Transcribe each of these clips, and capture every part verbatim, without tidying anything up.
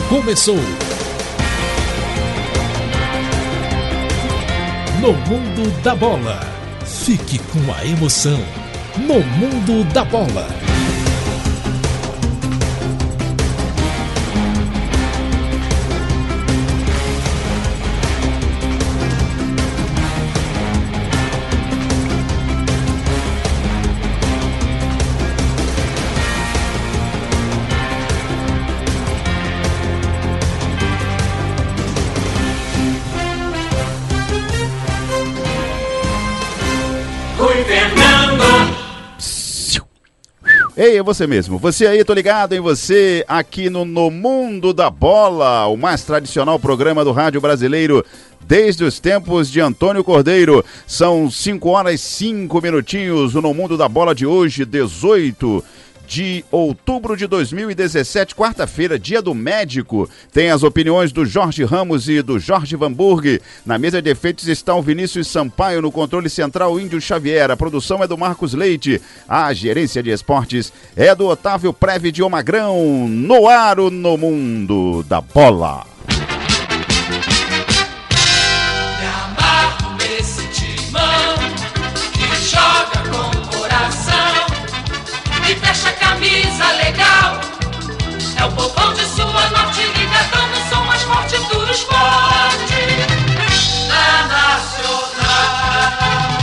começou. No Mundo da Bola. Fique com a emoção. No Mundo da Bola. Ei, é você mesmo. Você aí, tô ligado em você aqui no, no Mundo da Bola, o mais tradicional programa do rádio brasileiro desde os tempos de Antônio Cordeiro. São cinco horas e cinco minutinhos no Mundo da Bola de hoje, dezoito de outubro de dois mil e dezessete, quarta-feira, dia do médico. Tem as opiniões do Jorge Ramos e do Jorge Vanburg. Na mesa de efeitos está o Vinícius Sampaio, no controle central o Índio Xavier. A produção é do Marcos Leite. A gerência de esportes é do Otávio Preve de Omagrão. No ar, o No Mundo da Bola. Camisa legal, é o povão de sua norte ligadão no som mais forte do esporte. É nacional,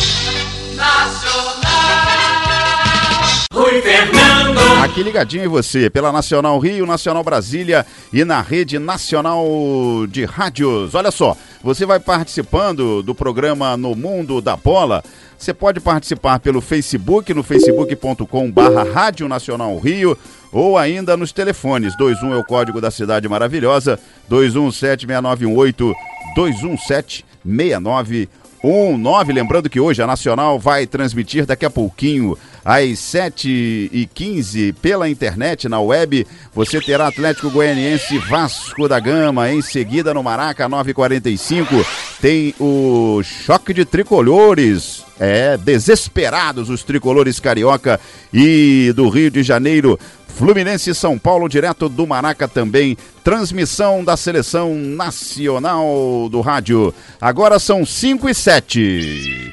nacional. Rui Fernando. Aqui ligadinho em você, pela Nacional Rio, Nacional Brasília e na Rede Nacional de Rádios. Olha só, você vai participando do programa No Mundo da Bola. Você pode participar pelo Facebook, no facebook ponto com barra Rádio Nacional Rio, ou ainda nos telefones. dois um é o código da cidade maravilhosa, dois um sete seis nove um oito, dois um sete seis nove um nove. Lembrando que hoje a Nacional vai transmitir daqui a pouquinho, às sete e quinze, pela internet, na web. Você terá Atlético Goianiense Vasco da Gama. Em seguida, no Maraca, nove e quarenta e cinco, tem o choque de tricolores. É, desesperados os tricolores carioca e do Rio de Janeiro. Fluminense e São Paulo, direto do Maraca também. Transmissão da Seleção Nacional do Rádio. Agora são cinco e sete.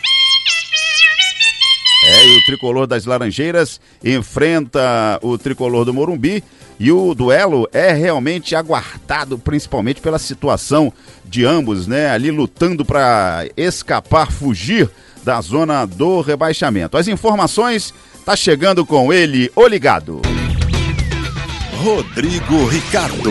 É, e o tricolor das Laranjeiras enfrenta o tricolor do Morumbi. E o duelo é realmente aguardado, principalmente pela situação de ambos, né? Ali lutando para escapar, fugir da zona do rebaixamento. As informações tá chegando com ele, o ligado. Rodrigo Ricardo.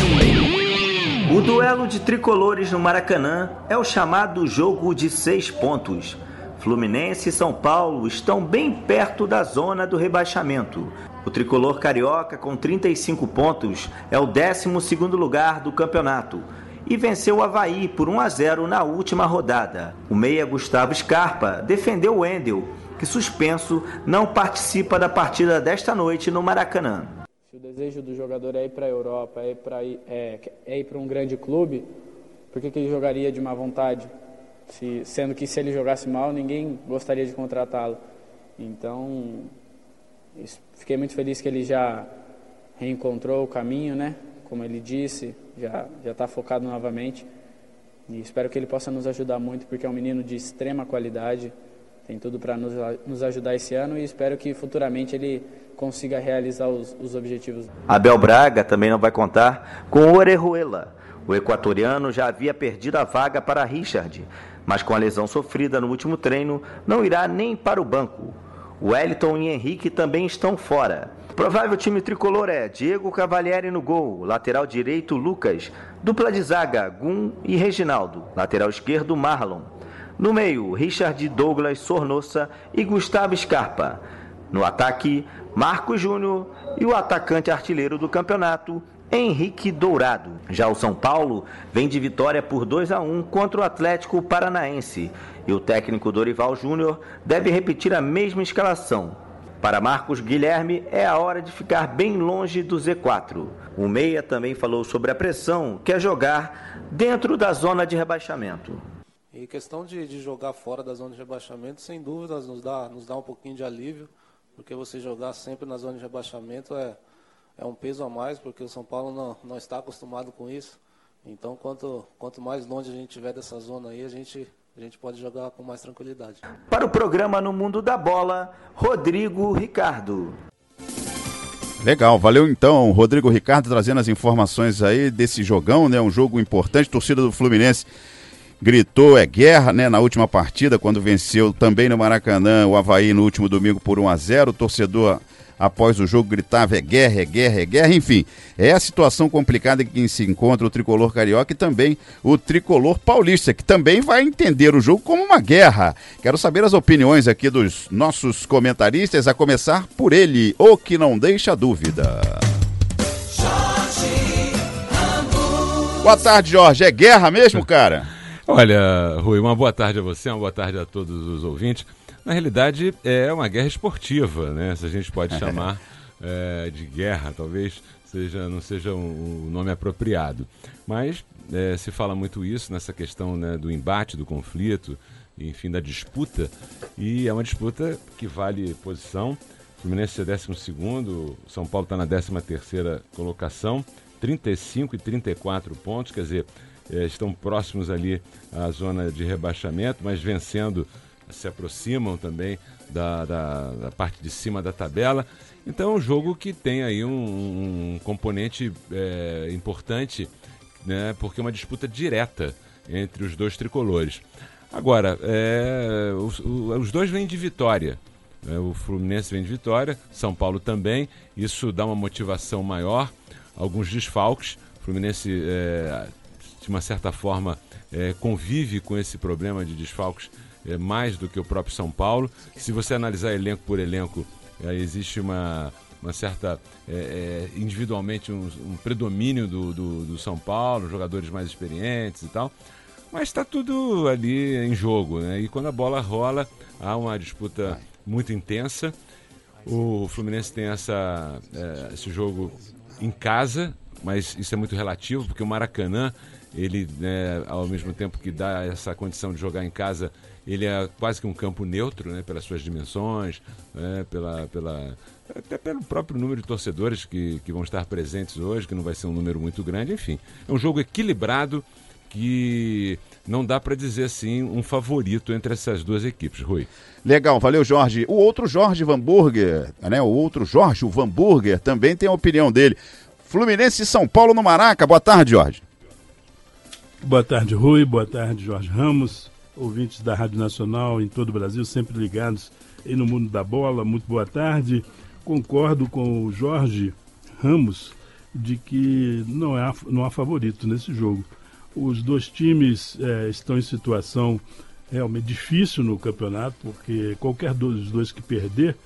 O duelo de tricolores no Maracanã é o chamado jogo de seis pontos. Fluminense e São Paulo estão bem perto da zona do rebaixamento. O tricolor carioca, com trinta e cinco pontos, é o décimo segundo lugar do campeonato e venceu o Avaí por um a zero na última rodada. O meia Gustavo Scarpa defendeu o Wendel, que suspenso não participa da partida desta noite no Maracanã. Se o desejo do jogador é ir para a Europa, é ir para é, é ir para um grande clube, por que, que ele jogaria de má vontade? Se, sendo que se ele jogasse mal, ninguém gostaria de contratá-lo. Então, isso, fiquei muito feliz que ele já reencontrou o caminho, né? Como ele disse, já já está focado novamente. E espero que ele possa nos ajudar muito, porque é um menino de extrema qualidade. Tem tudo para nos, nos ajudar esse ano e espero que futuramente ele consiga realizar os, os objetivos. Abel Braga também não vai contar com o Orejuela. O equatoriano já havia perdido a vaga para Richard, mas com a lesão sofrida no último treino, não irá nem para o banco. O Wellington e Henrique também estão fora. Provável time tricolor é Diego Cavalieri no gol, lateral direito Lucas, dupla de zaga Gum e Reginaldo, lateral esquerdo Marlon. No meio, Richard, Douglas, Sornossa e Gustavo Scarpa. No ataque, Marcos Júnior e o atacante artilheiro do campeonato, Henrique Dourado. Já o São Paulo vem de vitória por dois a um contra o Atlético Paranaense e o técnico Dorival Júnior deve repetir a mesma escalação. Para Marcos Guilherme, é a hora de ficar bem longe do Z quatro. O Meia também falou sobre a pressão que é jogar dentro da zona de rebaixamento. E questão de, de jogar fora da zona de rebaixamento, sem dúvidas, nos dá, nos dá um pouquinho de alívio, porque você jogar sempre na zona de rebaixamento é, é um peso a mais, porque o São Paulo não, não está acostumado com isso. Então, quanto, quanto mais longe a gente estiver dessa zona aí, a gente, a gente pode jogar com mais tranquilidade. Para o programa No Mundo da Bola, Rodrigo Ricardo. Legal, valeu então, Rodrigo Ricardo trazendo as informações aí desse jogão, né? Um jogo importante, torcida do Fluminense gritou, é guerra, né? Na última partida, quando venceu também no Maracanã o Avaí no último domingo por um a zero, o torcedor após o jogo gritava é guerra, é guerra, é guerra, enfim, é a situação complicada em que se encontra o tricolor carioca e também o tricolor paulista, que também vai entender o jogo como uma guerra. Quero saber as opiniões aqui dos nossos comentaristas, a começar por ele, o que não deixa dúvida. Jorge Ramos. Boa tarde, Jorge, é guerra mesmo, cara? Olha, Rui, uma boa tarde a você, uma boa tarde a todos os ouvintes. Na realidade, é uma guerra esportiva, né? Se a gente pode chamar é, de guerra, talvez seja, não seja um, um nome apropriado. Mas é, se fala muito isso nessa questão, né, do embate, do conflito, enfim, da disputa. E é uma disputa que vale posição. O Fluminense é décimo segundo, o São Paulo está na décima terceira colocação, trinta e cinco e trinta e quatro pontos, quer dizer, é, estão próximos ali à zona de rebaixamento, mas vencendo, se aproximam também da, da, da parte de cima da tabela. Então é um jogo que tem aí um, um componente é, importante, né, porque é uma disputa direta entre os dois tricolores. Agora, é, os, os dois vêm de vitória, né, o Fluminense vem de vitória, São Paulo também, isso dá uma motivação maior, alguns desfalques, o Fluminense é, de uma certa forma é, convive com esse problema de desfalques é, mais do que o próprio São Paulo. Se você analisar elenco por elenco, é, existe uma, uma certa, é, é, individualmente, um, um predomínio do, do, do São Paulo, jogadores mais experientes e tal, mas está tudo ali em jogo, né? E quando a bola rola, há uma disputa muito intensa. O Fluminense tem essa, é, esse jogo em casa, mas isso é muito relativo, porque o Maracanã, ele, né, ao mesmo tempo que dá essa condição de jogar em casa, ele é quase que um campo neutro, né, pelas suas dimensões, né, pela, pela, até pelo próprio número de torcedores que, que vão estar presentes hoje, que não vai ser um número muito grande, enfim. É um jogo equilibrado que não dá para dizer assim um favorito entre essas duas equipes, Rui. Legal, valeu, Jorge. O outro Jorge Van Burger, né, o outro Jorge, o Van Burger, também tem a opinião dele. Fluminense e São Paulo no Maraca. Boa tarde, Jorge. Boa tarde, Rui. Boa tarde, Jorge Ramos. Ouvintes da Rádio Nacional em todo o Brasil, sempre ligados aí no Mundo da Bola. Muito boa tarde. Concordo com o Jorge Ramos de que não há, não há favorito nesse jogo. Os dois times é, estão em situação realmente difícil no campeonato, porque qualquer dos dois que perder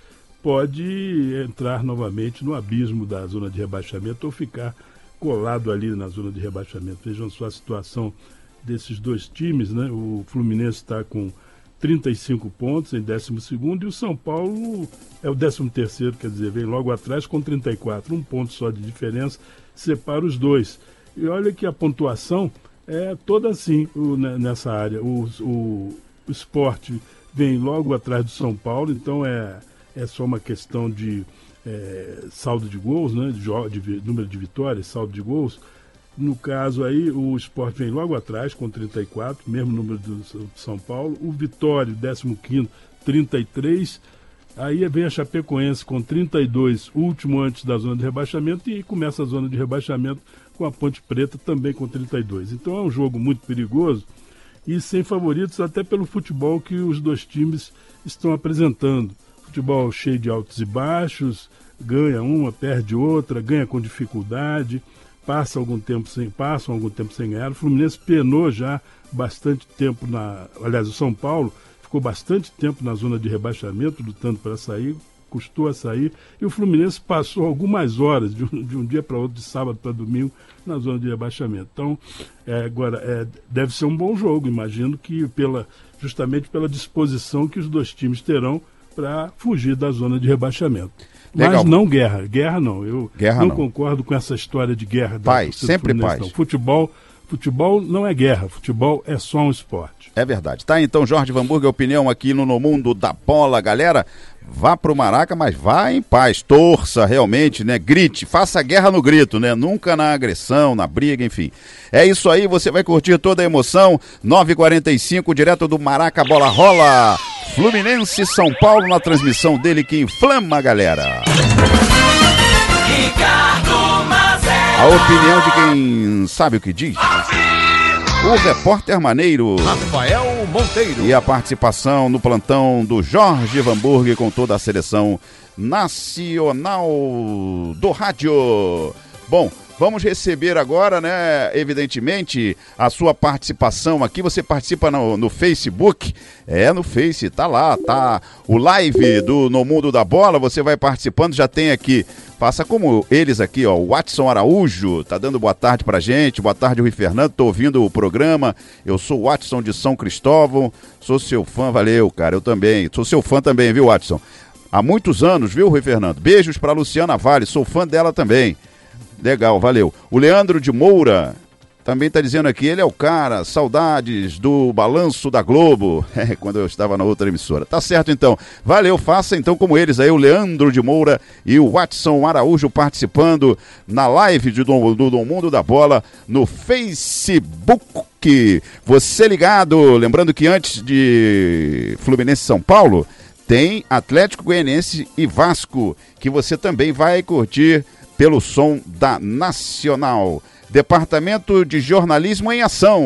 pode entrar novamente no abismo da zona de rebaixamento ou ficar colado ali na zona de rebaixamento. Vejam só a situação desses dois times, né? O Fluminense está com trinta e cinco pontos em décimo segundo e o São Paulo é o décimo terceiro, quer dizer, vem logo atrás com trinta e quatro. Um ponto só de diferença separa os dois. E olha que a pontuação é toda assim o, nessa área. O, o, o Sport vem logo atrás do São Paulo, então é, é só uma questão de é, saldo de gols, né? de, de número de vitórias, saldo de gols. No caso aí, o Sport vem logo atrás com trinta e quatro, mesmo número do São Paulo. O Vitória, décimo quinto, trinta e três. Aí vem a Chapecoense com trinta e dois, último antes da zona de rebaixamento, e começa a zona de rebaixamento com a Ponte Preta também com trinta e dois. Então é um jogo muito perigoso e sem favoritos até pelo futebol que os dois times estão apresentando. Futebol cheio de altos e baixos, ganha uma, perde outra, ganha com dificuldade, passa algum tempo sem, passam algum tempo sem ganhar. O Fluminense penou já bastante tempo na... Aliás, o São Paulo ficou bastante tempo na zona de rebaixamento, lutando para sair, custou a sair, e o Fluminense passou algumas horas, de um, de um dia para outro, de sábado para domingo, na zona de rebaixamento. Então, é, agora, é, deve ser um bom jogo, imagino que pela, justamente pela disposição que os dois times terão para fugir da zona de rebaixamento. Legal. Mas não guerra, guerra não, eu guerra não, não concordo com essa história de guerra. Paz, sempre paz. Não. Futebol, Futebol não é guerra, futebol é só um esporte. É verdade. Tá, então, Jorge Van Burger, opinião aqui no, no Mundo da Bola. Galera, vá pro Maraca, mas vá em paz, torça realmente, né? Grite, faça guerra no grito, né? Nunca na agressão, na briga, enfim. É isso aí, você vai curtir toda a emoção. nove e quarenta e cinco, direto do Maraca, bola rola. Fluminense São Paulo na transmissão dele que inflama a galera. Ricardo Mazé. A opinião de quem sabe o que diz. O repórter maneiro Rafael Monteiro. e a participação no plantão do Jorge Van Burger com toda a seleção nacional do rádio. Bom, vamos receber agora, né, evidentemente, a sua participação aqui. Você participa no, no Facebook, é no Face, tá lá, tá o live do No Mundo da Bola, você vai participando, já tem aqui, faça como eles aqui, ó, o Watson Araújo, tá dando boa tarde pra gente, boa tarde Rui Fernando, tô ouvindo o programa, eu sou o Watson de São Cristóvão, sou seu fã, valeu, cara, eu também, sou seu fã também, viu, Watson? Há muitos anos, viu, Rui Fernando? Beijos pra Luciana Vale, sou fã dela também. Legal, valeu. O Leandro de Moura também está dizendo aqui, ele é o cara, saudades do Balanço da Globo, é, quando eu estava na outra emissora. Tá certo então, valeu, faça então como eles aí, o Leandro de Moura e o Watson Araújo participando na live do, do, do Mundo da Bola no Facebook. Você ligado, lembrando que antes de Fluminense São Paulo, tem Atlético Goianiense e Vasco, que você também vai curtir pelo som da Nacional. Departamento de Jornalismo em Ação.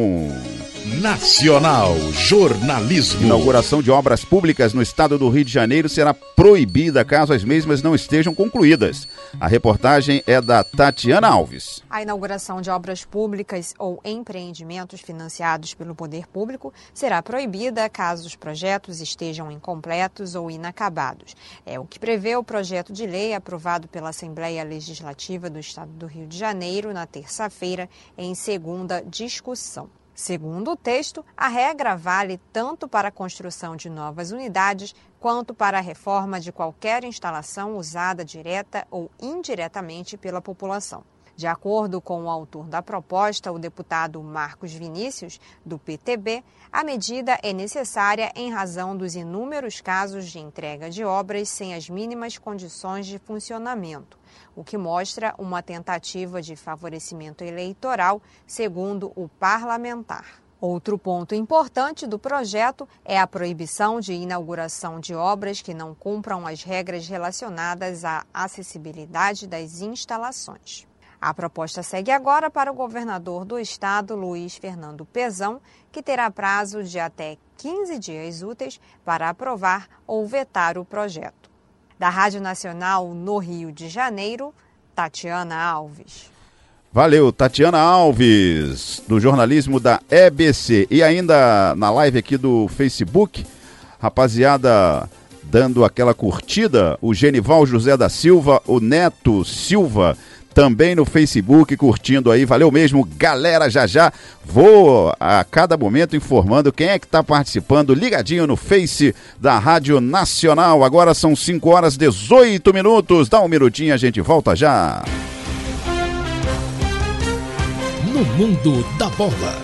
Nacional Jornalismo. Inauguração de obras públicas no estado do Rio de Janeiro será proibida caso as mesmas não estejam concluídas. A reportagem é da Tatiana Alves. A inauguração de obras públicas ou empreendimentos financiados pelo poder público será proibida caso os projetos estejam incompletos ou inacabados. É o que prevê o projeto de lei aprovado pela Assembleia Legislativa do Estado do Rio de Janeiro na terça-feira, em segunda discussão. Segundo o texto, a regra vale tanto para a construção de novas unidades quanto para a reforma de qualquer instalação usada direta ou indiretamente pela população. De acordo com o autor da proposta, o deputado Marcos Vinícius, do P T B, a medida é necessária em razão dos inúmeros casos de entrega de obras sem as mínimas condições de funcionamento, o que mostra uma tentativa de favorecimento eleitoral, segundo o parlamentar. Outro ponto importante do projeto é a proibição de inauguração de obras que não cumpram as regras relacionadas à acessibilidade das instalações. A proposta segue agora para o governador do estado, Luiz Fernando Pezão, que terá prazo de até quinze dias úteis para aprovar ou vetar o projeto. Da Rádio Nacional no Rio de Janeiro, Tatiana Alves. Valeu, Tatiana Alves, do jornalismo da E B C. E ainda na live aqui do Facebook, rapaziada dando aquela curtida, o Genival José da Silva, o Neto Silva, também no Facebook, curtindo aí, valeu mesmo, galera, já já vou a cada momento informando quem é que está participando, ligadinho no Face da Rádio Nacional. Agora são cinco horas e dezoito minutos, dá um minutinho, a gente volta já. No Mundo da Bola.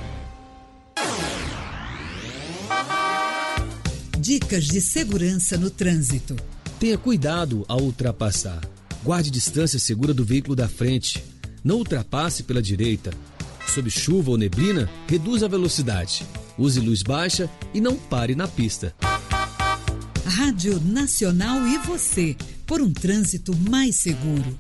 Dicas de segurança no trânsito. Tenha cuidado ao ultrapassar. Guarde distância segura do veículo da frente. Não ultrapasse pela direita. Sob chuva ou neblina, reduza a velocidade. Use luz baixa e não pare na pista. Rádio Nacional e você, por um trânsito mais seguro.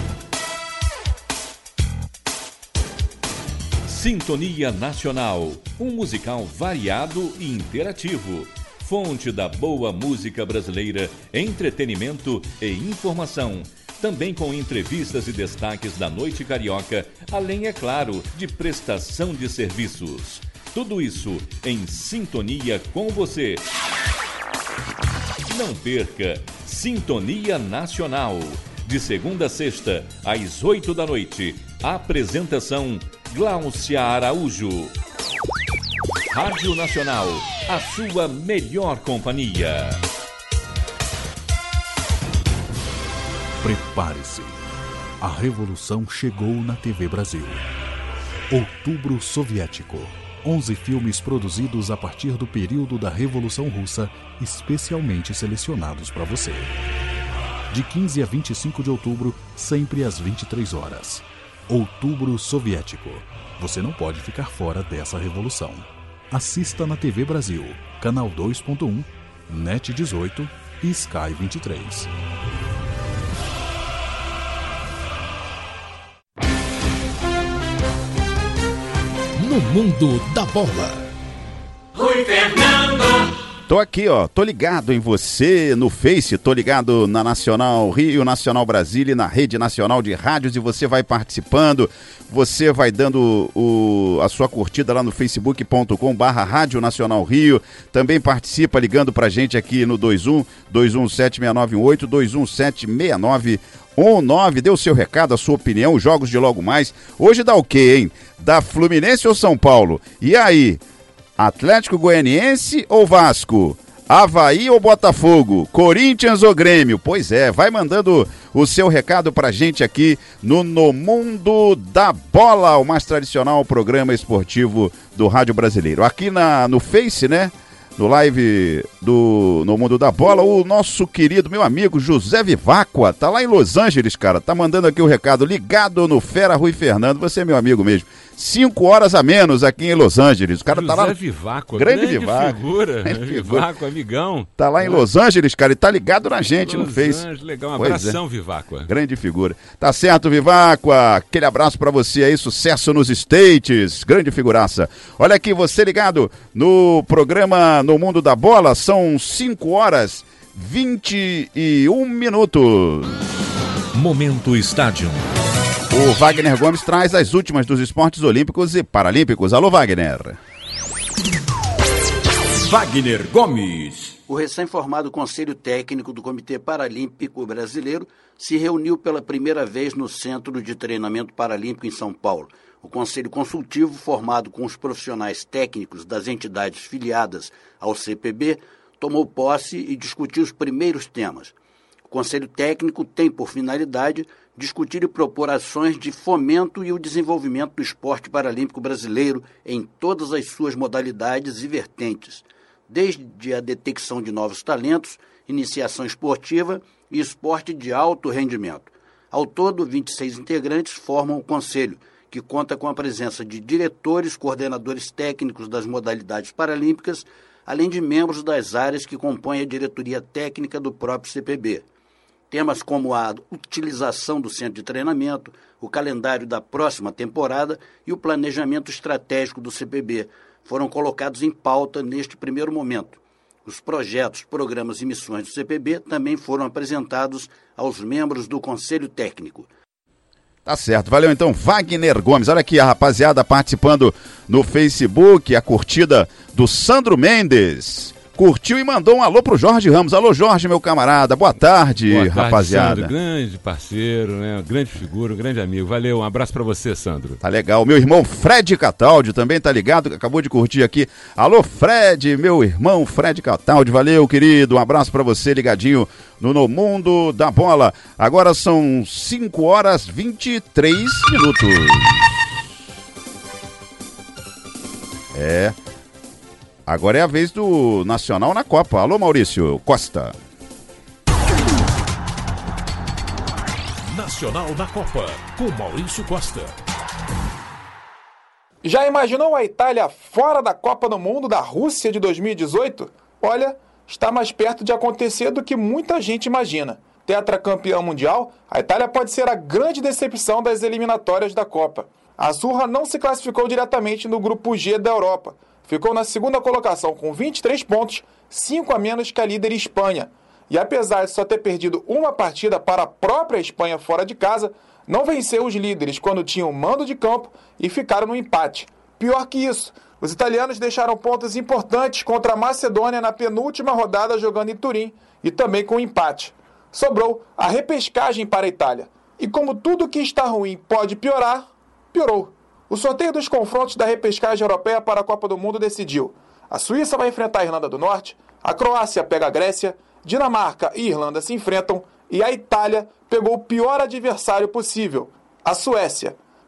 Sintonia Nacional, um musical variado e interativo. Fonte da boa música brasileira, entretenimento e informação. Também com entrevistas e destaques da noite carioca, além, é claro, de prestação de serviços. Tudo isso em sintonia com você. Não perca Sintonia Nacional, de segunda a sexta, às oito da noite. Apresentação Gláucia Araújo. Rádio Nacional, a sua melhor companhia. Prepare-se. A revolução chegou na T V Brasil. Outubro Soviético. onze filmes produzidos a partir do período da Revolução Russa, especialmente selecionados para você. De quinze a vinte e cinco de outubro, sempre às vinte e três horas. Outubro Soviético. Você não pode ficar fora dessa revolução. Assista na T V Brasil, Canal dois ponto um, Net dezoito e Sky vinte e três. No mundo da bola. Rui Fernando. Tô aqui, ó, tô ligado em você no Face, tô ligado na Nacional Rio, Nacional Brasília e na Rede Nacional de Rádios, e você vai participando, você vai dando o, a sua curtida lá no facebook ponto com barra Rádio Nacional Rio, também participa ligando pra gente aqui no dois um dois um sete seis nove um oito, dois um sete seis nove um nove, dê o seu recado, a sua opinião, os jogos de logo mais. Hoje dá o quê, hein? Da Fluminense ou São Paulo? E aí? Atlético Goianiense ou Vasco? Avaí ou Botafogo? Corinthians ou Grêmio? Pois é, vai mandando o seu recado pra gente aqui no No Mundo da Bola, o mais tradicional programa esportivo do Rádio Brasileiro. Aqui na, no Face, né? No live do No Mundo da Bola, o nosso querido, meu amigo José Viváqua, tá lá em Los Angeles, cara, tá mandando aqui o recado, ligado no Fera Rui Fernando, você é meu amigo mesmo. Cinco horas a menos aqui em Los Angeles. O cara José tá lá. Viváqua, grande, grande Viváqua. figura. Grande figura. Viváqua, amigão. Tá lá em Los Angeles, cara, e tá ligado na gente Los no Face. Angeles, legal, um Pois abração, é. Viváqua. Grande figura. Tá certo, Viváqua. Aquele abraço pra você aí, sucesso nos States. Grande figuraça. Olha aqui, você ligado no programa No Mundo da Bola, são cinco horas vinte e um minutos. Momento Estádio. O Wagner Gomes traz as últimas dos esportes olímpicos e paralímpicos. Alô, Wagner. Wagner Gomes. O recém-formado Conselho Técnico do Comitê Paralímpico Brasileiro se reuniu pela primeira vez no Centro de Treinamento Paralímpico em São Paulo. O Conselho Consultivo, formado com os profissionais técnicos das entidades filiadas ao C P B, tomou posse e discutiu os primeiros temas. O Conselho Técnico tem por finalidade discutir e propor ações de fomento e o desenvolvimento do esporte paralímpico brasileiro em todas as suas modalidades e vertentes, desde a detecção de novos talentos, iniciação esportiva e esporte de alto rendimento. Ao todo, vinte e seis integrantes formam o Conselho, que conta com a presença de diretores, coordenadores técnicos das modalidades paralímpicas, além de membros das áreas que compõem a diretoria técnica do próprio C P B. Temas como a utilização do centro de treinamento, o calendário da próxima temporada e o planejamento estratégico do C P B foram colocados em pauta neste primeiro momento. Os projetos, programas e missões do C P B também foram apresentados aos membros do Conselho Técnico. Tá certo, valeu então, Wagner Gomes. Olha aqui a rapaziada participando no Facebook, a curtida do Sandro Mendes. Curtiu e mandou um alô pro Jorge Ramos. Alô, Jorge, meu camarada. Boa tarde, Boa tarde, rapaziada. Sandro, grande parceiro, né? Grande figura, um grande amigo. Valeu, um abraço pra você, Sandro. Tá legal. Meu irmão Fred Cataldi também tá ligado, acabou de curtir aqui. Alô, Fred, meu irmão Fred Cataldi. Valeu, querido. Um abraço pra você, ligadinho no No Mundo da Bola. Agora são cinco horas e vinte e três minutos. É... Agora é a vez do Nacional na Copa. Alô, Maurício Costa. Nacional na Copa, com Maurício Costa. Já imaginou a Itália fora da Copa do Mundo da Rússia de dois mil e dezoito? Olha, está mais perto de acontecer do que muita gente imagina. Tetracampeã mundial, a Itália pode ser a grande decepção das eliminatórias da Copa. A Azzurra não se classificou diretamente no grupo G da Europa. Ficou na segunda colocação com vinte e três pontos, cinco a menos que a líder Espanha. E apesar de só ter perdido uma partida para a própria Espanha fora de casa, não venceu os líderes quando tinham mando de campo e ficaram no empate. Pior que isso, os italianos deixaram pontos importantes contra a Macedônia na penúltima rodada jogando em Turim e também com empate. Sobrou a repescagem para a Itália. E como tudo que está ruim pode piorar, piorou. O sorteio dos confrontos da repescagem europeia para a Copa do Mundo decidiu. A Suíça vai enfrentar a Irlanda do Norte, a Croácia pega a Grécia, Dinamarca e Irlanda se enfrentam e a Itália pegou o pior adversário possível, a Suécia.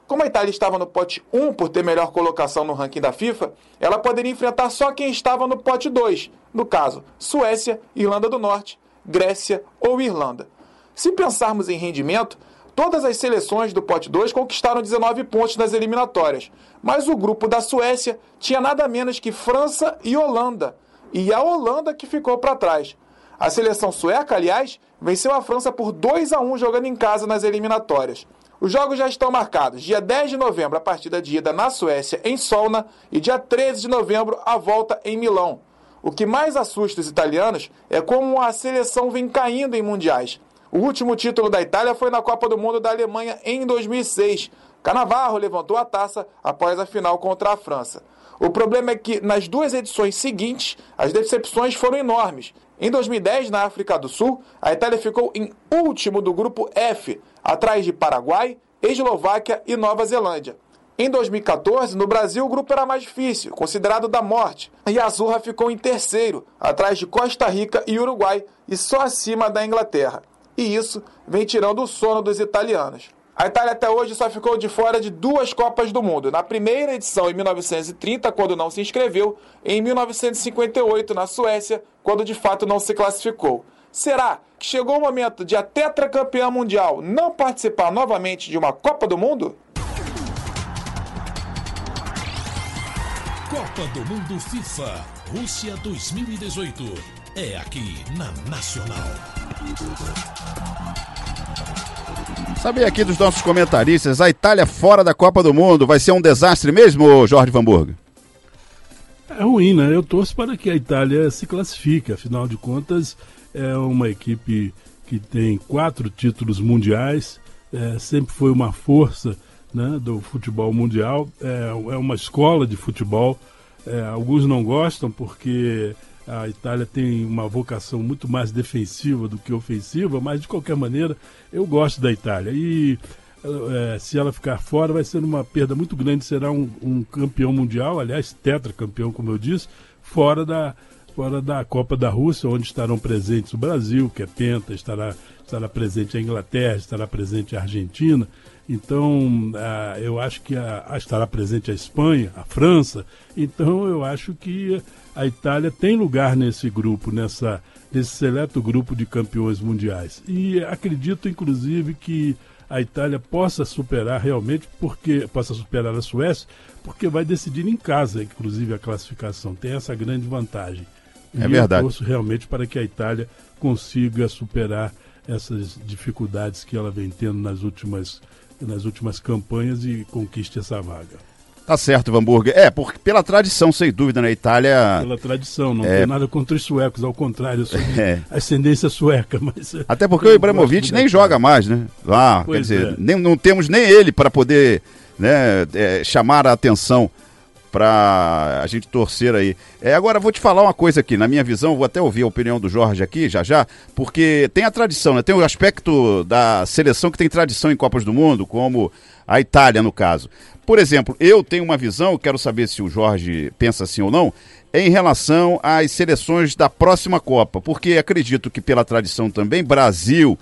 Como a Itália estava no pote um por ter melhor colocação no ranking da FIFA, ela poderia enfrentar só quem estava no pote dois, no caso, Suécia, Irlanda do Norte, Grécia ou Irlanda. Se pensarmos em rendimento, todas as seleções do pote dois conquistaram dezenove pontos nas eliminatórias, mas o grupo da Suécia tinha nada menos que França e Holanda, e a Holanda que ficou para trás. A seleção sueca, aliás, venceu a França por dois a um jogando em casa nas eliminatórias. Os jogos já estão marcados. Dia dez de novembro, a partida de ida na Suécia, em Solna, e dia treze de novembro, a volta em Milão. O que mais assusta os italianos é como a seleção vem caindo em mundiais. O último título da Itália foi na Copa do Mundo da Alemanha em dois mil e seis. Cannavaro levantou a taça após a final contra a França. O problema é que, nas duas edições seguintes, as decepções foram enormes. Em dois mil e dez, na África do Sul, a Itália ficou em último do grupo F, atrás de Paraguai, Eslováquia e Nova Zelândia. Em dois mil e quatorze, no Brasil, o grupo era mais difícil, considerado da morte, e a Azurra ficou em terceiro, atrás de Costa Rica e Uruguai, e só acima da Inglaterra. E isso vem tirando o sono dos italianos. A Itália até hoje só ficou de fora de duas Copas do Mundo. Na primeira edição, em mil novecentos e trinta, quando não se inscreveu, e em mil novecentos e cinquenta e oito, na Suécia, quando de fato não se classificou. Será que chegou o momento de a tetracampeã mundial não participar novamente de uma Copa do Mundo? Copa do Mundo FIFA Rússia dois mil e dezoito. É aqui na Nacional. Sabe aqui dos nossos comentaristas, a Itália fora da Copa do Mundo vai ser um desastre mesmo, Jorge Vanburg? É ruim, né? Eu torço para que a Itália se classifique, afinal de contas é uma equipe que tem quatro títulos mundiais, é, sempre foi uma força, né, do futebol mundial, é, é uma escola de futebol, é, alguns não gostam porque a Itália tem uma vocação muito mais defensiva do que ofensiva, mas de qualquer maneira eu gosto da Itália. E é, se ela ficar fora vai ser uma perda muito grande, será um, um campeão mundial, aliás, tetracampeão, como eu disse, fora da, fora da Copa da Rússia, onde estarão presentes o Brasil, que é penta, estará, estará presente a Inglaterra, estará presente a Argentina. Então, ah, eu acho que a, a estará presente a Espanha, a França. Então, eu acho que a Itália tem lugar nesse grupo, nessa, nesse seleto grupo de campeões mundiais. E acredito, inclusive, que a Itália possa superar realmente, porque possa superar a Suécia, porque vai decidir em casa, inclusive, a classificação. Tem essa grande vantagem. É e verdade. Eu torço realmente para que a Itália consiga superar essas dificuldades que ela vem tendo nas últimas nas últimas campanhas e conquiste essa vaga. Tá certo, Vanburg. É, porque pela tradição, sem dúvida, na Itália... Pela tradição, não é... tem nada contra os suecos, ao contrário, eu sou de é. ascendência sueca, mas... Até porque o Ibrahimovic nem joga mais, né? Ah, quer dizer, é. nem, não temos nem ele para poder, né, é, chamar a atenção para a gente torcer aí. É, agora, vou te falar uma coisa aqui, na minha visão, vou até ouvir a opinião do Jorge aqui, já já, porque tem a tradição, né? Tem o aspecto da seleção que tem tradição em Copas do Mundo, como a Itália, no caso. Por exemplo, eu tenho uma visão, quero saber se o Jorge pensa assim ou não, em relação às seleções da próxima Copa, porque acredito que pela tradição também, Brasil,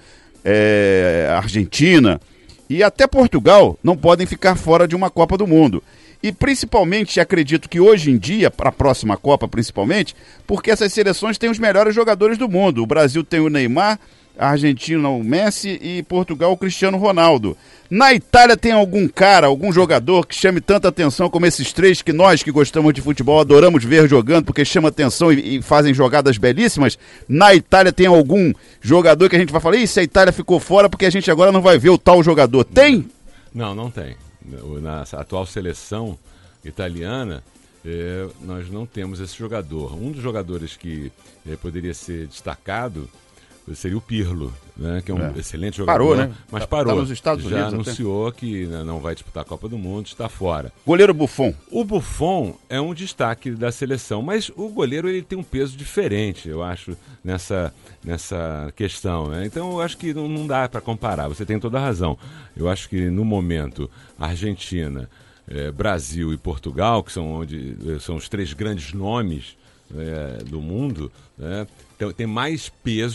é, Argentina e até Portugal não podem ficar fora de uma Copa do Mundo. E principalmente, acredito que hoje em dia, para a próxima Copa principalmente, porque essas seleções têm os melhores jogadores do mundo. O Brasil tem o Neymar, a Argentina o Messi e Portugal o Cristiano Ronaldo. Na Itália tem algum cara, algum jogador que chame tanta atenção como esses três que nós que gostamos de futebol adoramos ver jogando porque chama atenção e, e fazem jogadas belíssimas? Na Itália tem algum jogador que a gente vai falar, se a Itália ficou fora porque a gente agora não vai ver o tal jogador? Tem? Não, não tem. Na atual seleção italiana, eh, nós não temos esse jogador. Um dos jogadores que eh, poderia ser destacado seria o Pirlo, né, que é um é. excelente jogador. Parou, né? Mas parou. Tá nos Estados Já Unidos anunciou até. que não vai disputar a Copa do Mundo, está fora. Goleiro Buffon. O Buffon é um destaque da seleção, mas o goleiro ele tem um peso diferente, eu acho, nessa, nessa questão. Né? Então eu acho que não, não dá para comparar, você tem toda a razão. Eu acho que no momento, Argentina, eh, Brasil e Portugal, que são, onde, são os três grandes nomes eh, do mundo, né? Então, tem mais peso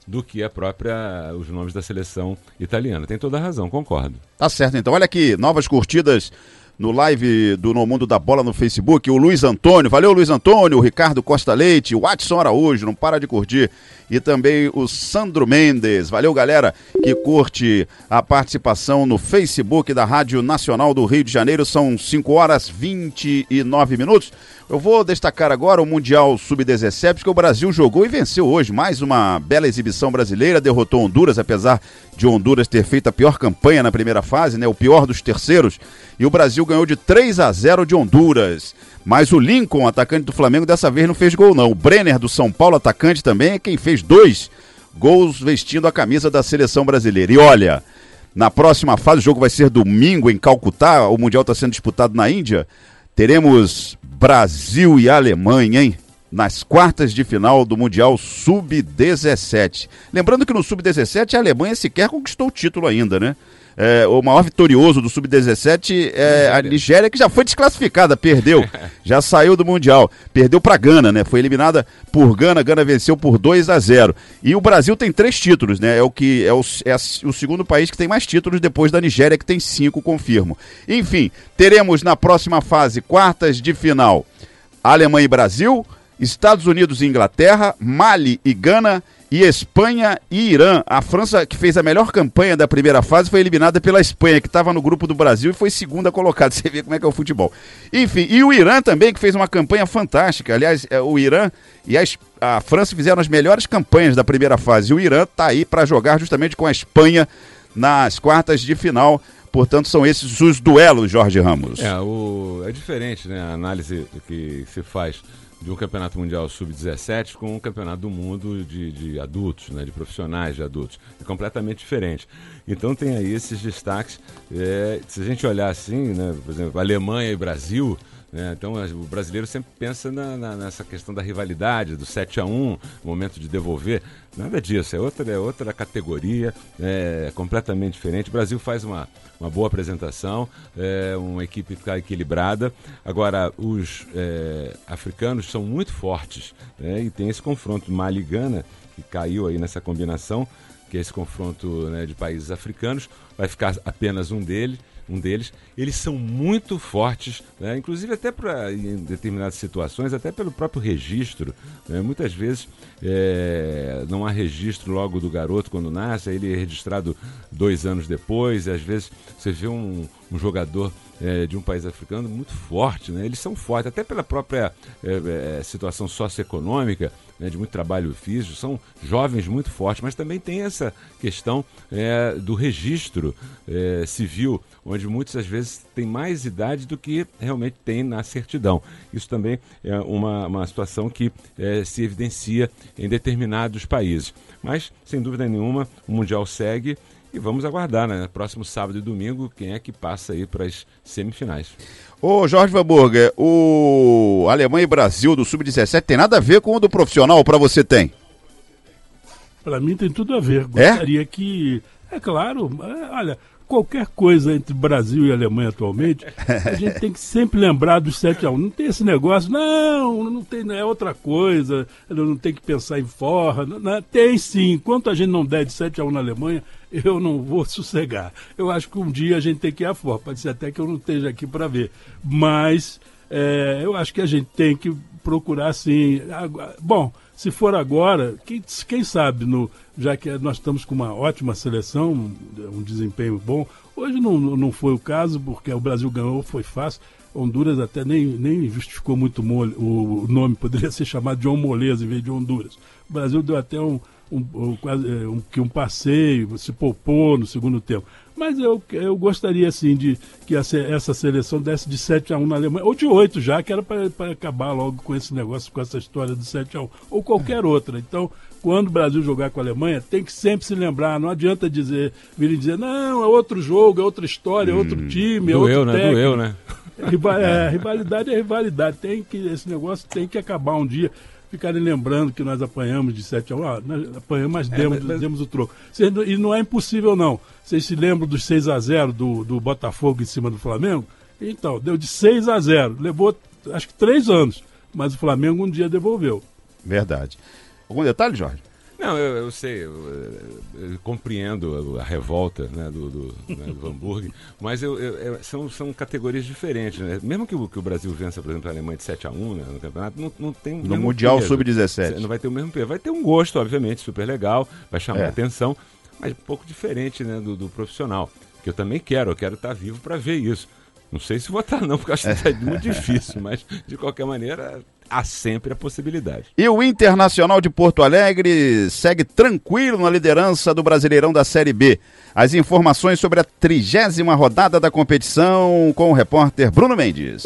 do que a própria, os nomes da seleção italiana. Tem toda a razão, concordo. Tá certo, então. Olha aqui, novas curtidas no live do No Mundo da Bola no Facebook, o Luiz Antônio, valeu Luiz Antônio, o Ricardo Costa Leite, o Watson Araújo, não para de curtir, e também o Sandro Mendes, valeu galera que curte a participação no Facebook da Rádio Nacional do Rio de Janeiro, são cinco horas e vinte e nove minutos. Eu vou destacar agora o Mundial sub dezessete, porque o Brasil jogou e venceu hoje. Mais uma bela exibição brasileira, derrotou Honduras, apesar de Honduras ter feito a pior campanha na primeira fase, né, o pior dos terceiros. E o Brasil ganhou de três a zero de Honduras. Mas o Lincoln, atacante do Flamengo, dessa vez não fez gol não. O Brenner do São Paulo, atacante também, é quem fez dois gols vestindo a camisa da seleção brasileira. E olha, na próxima fase, o jogo vai ser domingo em Calcutá, o Mundial está sendo disputado na Índia. Teremos Brasil e Alemanha, hein? Nas quartas de final do Mundial sub dezessete. Lembrando que no sub dezessete a Alemanha sequer conquistou o título ainda, né? É, o maior vitorioso do sub dezessete é a Nigéria, que já foi desclassificada, perdeu, já saiu do Mundial, perdeu para Gana, né? Foi eliminada por Gana, Gana venceu por dois a zero. E o Brasil tem três títulos, né? É o, que, é, o, é o segundo país que tem mais títulos depois da Nigéria, que tem cinco, confirmo. Enfim, teremos na próxima fase, quartas de final, Alemanha e Brasil, Estados Unidos e Inglaterra, Mali e Gana, e Espanha e Irã. A França, que fez a melhor campanha da primeira fase, foi eliminada pela Espanha, que estava no grupo do Brasil e foi segunda colocada. Você vê como é que é o futebol. Enfim, e o Irã também, que fez uma campanha fantástica. Aliás, o Irã e a, a França fizeram as melhores campanhas da primeira fase. E o Irã está aí para jogar justamente com a Espanha nas quartas de final. Portanto, são esses os duelos, Jorge Ramos. É, o, é diferente, né, a análise que se faz de um campeonato mundial sub dezessete com um campeonato do mundo de, de adultos, né, de profissionais de adultos. É completamente diferente. Então tem aí esses destaques. É, se a gente olhar assim, né, por exemplo, Alemanha e Brasil, né, então o brasileiro sempre pensa na, na, nessa questão da rivalidade, do sete a um, momento de devolver. Nada disso, é outra, é outra categoria, é completamente diferente. O Brasil faz uma, uma boa apresentação, é uma equipe equilibrada. Agora, os é, africanos são muito fortes, né, e tem esse confronto Mali e Gana, que caiu aí nessa combinação, que é esse confronto, né, de países africanos. Vai ficar apenas um deles. Um deles, eles são muito fortes, né? Inclusive até pra, em determinadas situações, até pelo próprio registro, né? Muitas vezes é, não há registro logo do garoto quando nasce, aí ele é registrado dois anos depois, e às vezes você vê um, um jogador é, de um país africano muito forte, né? Eles são fortes, até pela própria é, é, situação socioeconômica, né, de muito trabalho físico, são jovens muito fortes, mas também tem essa questão é, do registro é, civil, onde muitas às vezes tem mais idade do que realmente tem na certidão. Isso também é uma, uma situação que é, se evidencia em determinados países. Mas, sem dúvida nenhuma, o Mundial segue e vamos aguardar, né? Próximo sábado e domingo, quem é que passa aí para as semifinais. Ô Jorge Vanburger, o Alemanha e Brasil do sub dezessete tem nada a ver com o do profissional, para você tem? Para mim tem tudo a ver. Gostaria é? que, é claro, olha, qualquer coisa entre Brasil e Alemanha atualmente, a gente tem que sempre lembrar dos sete a um. Não tem esse negócio, não, não tem, é outra coisa, não tem que pensar em forra. Não, não, tem sim, enquanto a gente não der de sete a um na Alemanha, eu não vou sossegar. Eu acho que um dia a gente tem que ir à forra, pode ser até que eu não esteja aqui para ver. Mas é, eu acho que a gente tem que procurar sim. Bom, se for agora, quem, quem sabe, no, já que nós estamos com uma ótima seleção, um desempenho bom, hoje não, não foi o caso, porque o Brasil ganhou, foi fácil. Honduras até nem, nem justificou muito mole, o nome, poderia ser chamado de Moleza em vez de Honduras. O Brasil deu até um, um, um, um, um passeio, se poupou no segundo tempo. Mas eu, eu gostaria, assim, de que essa, essa seleção desse de sete a um na Alemanha, ou de oito já, que era para acabar logo com esse negócio, com essa história do sete a um, ou qualquer outra. Então, quando o Brasil jogar com a Alemanha, tem que sempre se lembrar, não adianta dizer, virem dizer, não, é outro jogo, é outra história, é outro time, é doeu, outro né? técnico. Doeu, né? Rival, é, rivalidade é rivalidade, tem que, esse negócio tem que acabar um dia. Ficarem lembrando que nós apanhamos de sete a um, ah, nós apanhamos, mas demos, é, mas... demos o troco. E não é impossível, não. Vocês se lembram dos seis a zero do, do Botafogo em cima do Flamengo? Então, deu de seis a zero. Levou, acho que três anos. Mas o Flamengo um dia devolveu. Verdade. Algum detalhe, Jorge? Não, eu, eu sei, eu, eu, eu compreendo a revolta, né, do, do, né, do Hamburgo, mas eu, eu, eu, são, são categorias diferentes, né? Mesmo que o, que o Brasil vença, por exemplo, a Alemanha de sete a um, né, no campeonato, não, não tem o No Mundial sub dezessete. Não vai ter o mesmo peso. Vai ter um gosto, obviamente, super legal, vai chamar É. a atenção, mas um pouco diferente, né, do, do profissional, que eu também quero, eu quero estar vivo para ver isso. Não sei se votar não, porque eu acho que é muito difícil, mas de qualquer maneira há sempre a possibilidade. E o Internacional de Porto Alegre segue tranquilo na liderança do Brasileirão da Série B. As informações sobre a trigésima rodada da competição com o repórter Bruno Mendes.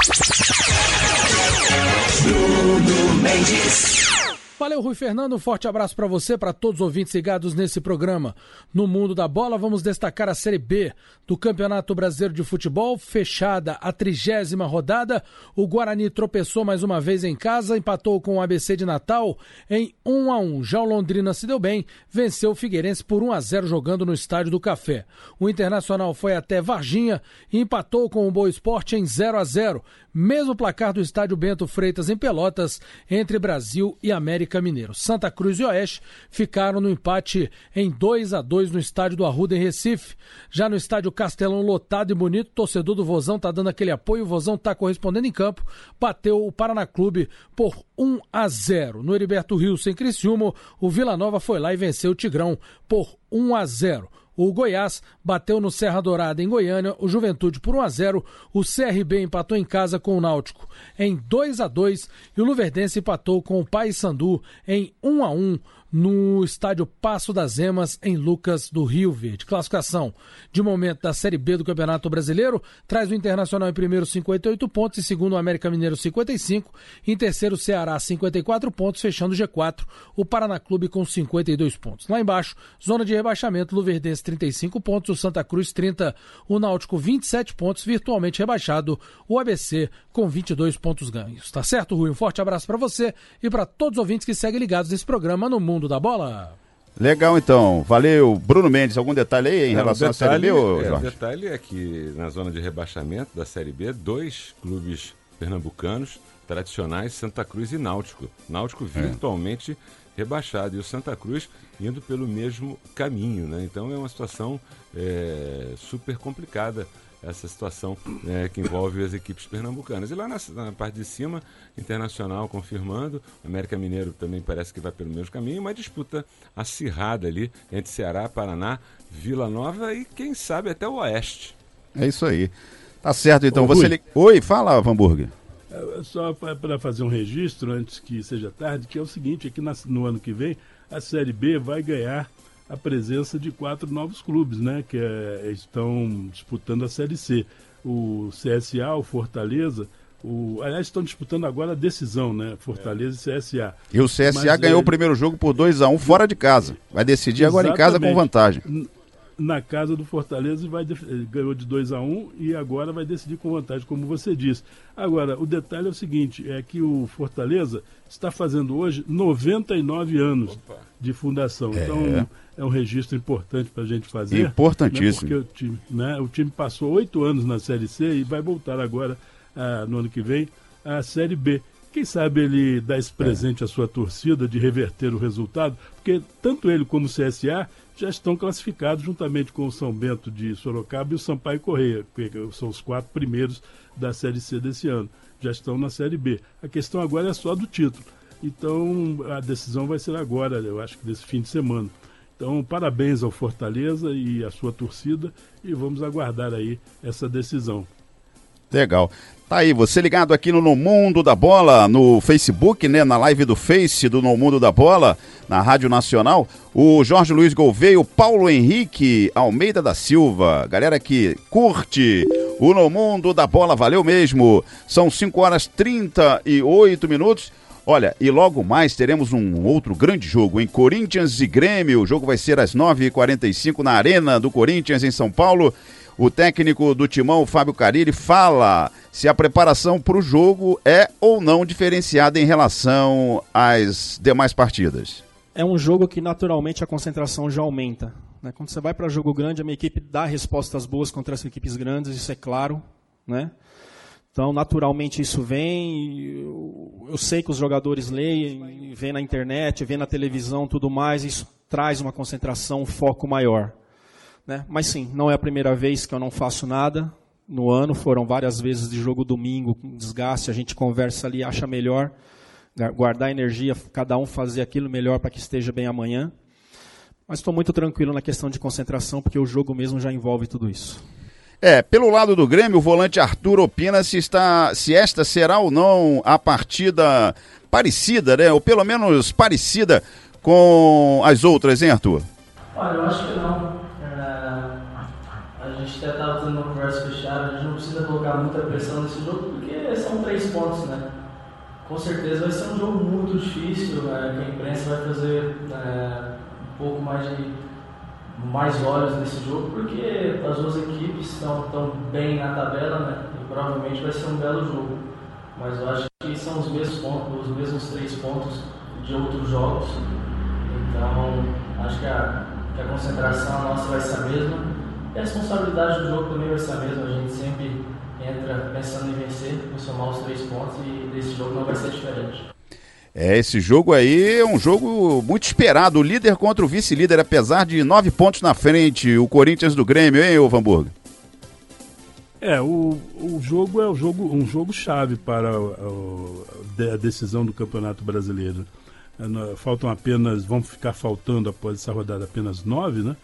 Bruno Mendes. Valeu, Rui Fernando, um forte abraço para você, para todos os ouvintes ligados nesse programa. No mundo da bola, vamos destacar a Série B do Campeonato Brasileiro de Futebol, fechada a trigésima rodada. O Guarani tropeçou mais uma vez em casa, empatou com o A B C de Natal em um a um. Já o Londrina se deu bem, venceu o Figueirense por um a zero jogando no Estádio do Café. O Internacional foi até Varginha e empatou com o Boa Esporte em zero a zero. Mesmo placar do Estádio Bento Freitas em Pelotas, entre Brasil e América Mineiro. Santa Cruz e Oeste ficaram no empate em dois a dois no Estádio do Arruda, em Recife. Já no Estádio Castelão, lotado e bonito, o torcedor do Vozão está dando aquele apoio, o Vozão está correspondendo em campo, bateu o Paraná Clube por um a zero. No Heriberto Rilson, em Criciúma, o Vila Nova foi lá e venceu o Tigrão por um a zero. O Goiás bateu no Serra Dourada, em Goiânia, o Juventude por um a zero. O C R B empatou em casa com o Náutico em dois a dois e o Luverdense empatou com o Paysandu em um a um no estádio Passo das Emas, em Lucas do Rio Verde. Classificação de momento da Série B do Campeonato Brasileiro traz o Internacional em primeiro cinquenta e oito pontos, em segundo o América Mineiro cinquenta e cinco, em terceiro o Ceará cinquenta e quatro pontos, fechando o G quatro, o Paraná Clube com cinquenta e dois pontos. Lá embaixo, zona de rebaixamento, Luverdense trinta e cinco pontos, o Santa Cruz trinta, o Náutico vinte e sete pontos, virtualmente rebaixado, o A B C com vinte e dois pontos ganhos. Tá certo, Rui? Um forte abraço para você e para todos os ouvintes que seguem ligados nesse programa no Mundo da Bola. Legal, então. Valeu. Bruno Mendes, algum detalhe aí em É, relação detalhe, à Série B, ô, é, Jorge? O detalhe é que na zona de rebaixamento da Série B, dois clubes pernambucanos tradicionais, Santa Cruz e Náutico. Náutico virtualmente rebaixado e o Santa Cruz indo pelo mesmo caminho, né? Então é uma situação é, super complicada, essa situação é, que envolve as equipes pernambucanas. E lá na, na parte de cima, Internacional confirmando, América Mineiro também parece que vai pelo mesmo caminho, uma disputa acirrada ali entre Ceará, Paraná, Vila Nova e quem sabe até o Oeste. É isso aí. Tá certo, então. Ô, Você Rui. li... Oi, fala, Hamburgo. É, Só para fazer um registro antes que seja tarde, que é o seguinte, é que na- no ano que vem a Série B vai ganhar a presença de quatro novos clubes, né, que é, estão disputando a Série C. O C S A, o Fortaleza, o, aliás, estão disputando agora a decisão, né, Fortaleza e C S A. E o C S A Mas, ganhou é, o primeiro jogo por dois a um fora de casa. Vai decidir agora em casa com Exatamente. vantagem. N- Na casa do Fortaleza e vai def- ganhou de dois a um e agora vai decidir com vantagem, como você disse. Agora, o detalhe é o seguinte, é que o Fortaleza está fazendo hoje noventa e nove anos Opa. de fundação. É. Então, é um registro importante para a gente fazer. Importantíssimo. Né, porque o time, né, o time passou oito anos na Série C e vai voltar agora, ah, no ano que vem, à Série B. Quem sabe ele dá esse presente à sua torcida de reverter o resultado, porque tanto ele como o C S A já estão classificados juntamente com o São Bento de Sorocaba e o Sampaio Correia, que são os quatro primeiros da Série C desse ano. Já estão na Série B. A questão agora é só do título. Então, a decisão vai ser agora, eu acho que desse fim de semana. Então, parabéns ao Fortaleza e à sua torcida e vamos aguardar aí essa decisão. Legal. Tá aí, você ligado aqui no No Mundo da Bola, no Facebook, né, na live do Face do No Mundo da Bola, na Rádio Nacional, o Jorge Luiz Gouveia, o Paulo Henrique Almeida da Silva, galera que curte o No Mundo da Bola, valeu mesmo. São cinco horas e trinta e oito minutos. Olha, e logo mais teremos um outro grande jogo, em Corinthians e Grêmio. O jogo vai ser às nove e quarenta e cinco na Arena do Corinthians, em São Paulo. O técnico do Timão, Fábio Carille, fala se a preparação para o jogo é ou não diferenciada em relação às demais partidas. É um jogo que naturalmente a concentração já aumenta, né? Quando você vai para jogo grande, a minha equipe dá respostas boas contra as equipes grandes, isso é claro, né? Então, naturalmente, isso vem. Eu, eu sei que os jogadores leem, vêem na internet, vêem na televisão, tudo mais. Isso traz uma concentração, um foco maior. Né? Mas sim, não é a primeira vez que eu não faço nada no ano. Foram várias vezes de jogo domingo, com desgaste. A gente conversa ali, acha melhor guardar energia, cada um fazer aquilo melhor para que esteja bem amanhã. Mas estou muito tranquilo na questão de concentração, porque o jogo mesmo já envolve tudo isso. É, pelo lado do Grêmio, o volante Arthur opina se, está, se esta será ou não a partida parecida, né? Ou pelo menos parecida com as outras, hein, Arthur? Olha, eu acho que não. É, a gente até estava tendo uma conversa com o Thiago, a gente não precisa colocar muita pressão nesse jogo, porque são três pontos, né? Com certeza vai ser um jogo muito difícil, é, que a imprensa vai fazer é, um pouco mais de mais olhos nesse jogo, porque as duas equipes estão tão bem na tabela, né? E provavelmente vai ser um belo jogo. Mas eu acho que são os mesmos pontos, os mesmos três pontos de outros jogos. Então, acho que a, que a concentração nossa vai ser a mesma. E a responsabilidade do jogo também vai ser a mesma. A gente sempre entra pensando em vencer, em somar os três pontos, e desse jogo não vai ser diferente. É, esse jogo aí é um jogo muito esperado, o líder contra o vice-líder, apesar de nove pontos na frente, o Corinthians do Grêmio, hein, ô Vanburg? É, o, o jogo é um jogo, um jogo chave para a, a decisão do Campeonato Brasileiro. Faltam apenas, vão ficar faltando após essa rodada apenas nove, né?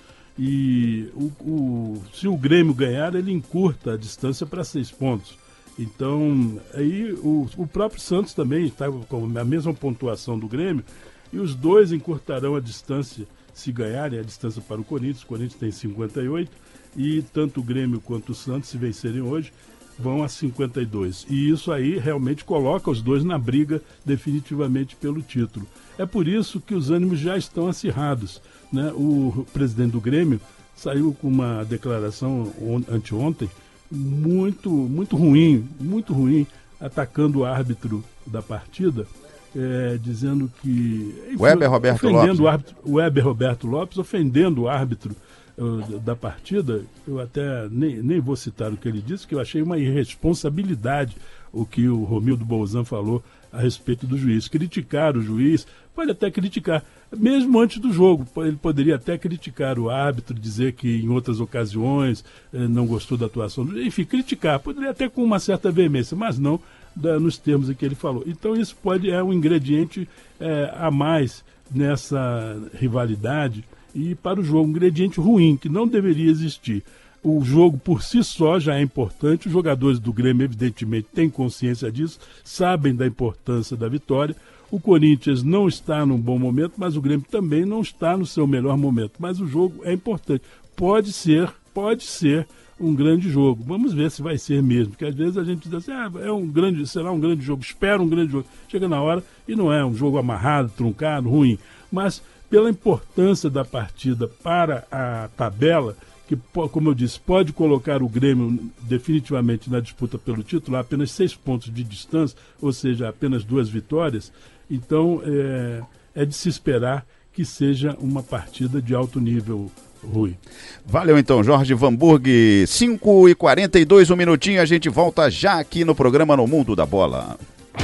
E o, o, se o Grêmio ganhar, ele encurta a distância para seis pontos. Então, aí o, o próprio Santos também está com a mesma pontuação do Grêmio, e os dois encurtarão a distância se ganharem, a distância para o Corinthians. O Corinthians tem cinquenta e oito, e tanto o Grêmio quanto o Santos, se vencerem hoje, vão a cinquenta e dois. E isso aí realmente coloca os dois na briga definitivamente pelo título. É por isso que os ânimos já estão acirrados, né? O presidente do Grêmio saiu com uma declaração on, anteontem, muito, muito ruim, muito ruim, atacando o árbitro da partida, é, dizendo que... Enfim, Weber Roberto Lopes. O árbitro, Weber Roberto Lopes, ofendendo o árbitro uh, da partida. Eu até nem, nem vou citar o que ele disse, que eu achei uma irresponsabilidade o que o Romildo Bolzan falou a respeito do juiz. Criticar o juiz, pode até criticar, mesmo antes do jogo, ele poderia até criticar o árbitro, dizer que em outras ocasiões eh, não gostou da atuação, enfim, criticar, poderia até com uma certa veemência, mas não da, nos termos em que ele falou. Então isso pode é um ingrediente eh, a mais nessa rivalidade, e para o jogo, um ingrediente ruim, que não deveria existir. O jogo por si só já é importante, os jogadores do Grêmio evidentemente têm consciência disso, sabem da importância da vitória. O Corinthians não está num bom momento, mas o Grêmio também não está no seu melhor momento. Mas o jogo é importante. Pode ser, pode ser um grande jogo. Vamos ver se vai ser mesmo, porque às vezes a gente diz assim, ah, é um grande, será um grande jogo, espera um grande jogo. Chega na hora e não é um jogo amarrado, truncado, ruim. Mas pela importância da partida para a tabela, que, como eu disse, pode colocar o Grêmio definitivamente na disputa pelo título, há apenas seis pontos de distância, ou seja, apenas duas vitórias. Então, é, é de se esperar que seja uma partida de alto nível, Rui. Valeu então, Jorge Vanburg. cinco e quarenta e dois, um minutinho, a gente volta já aqui no programa No Mundo da Bola.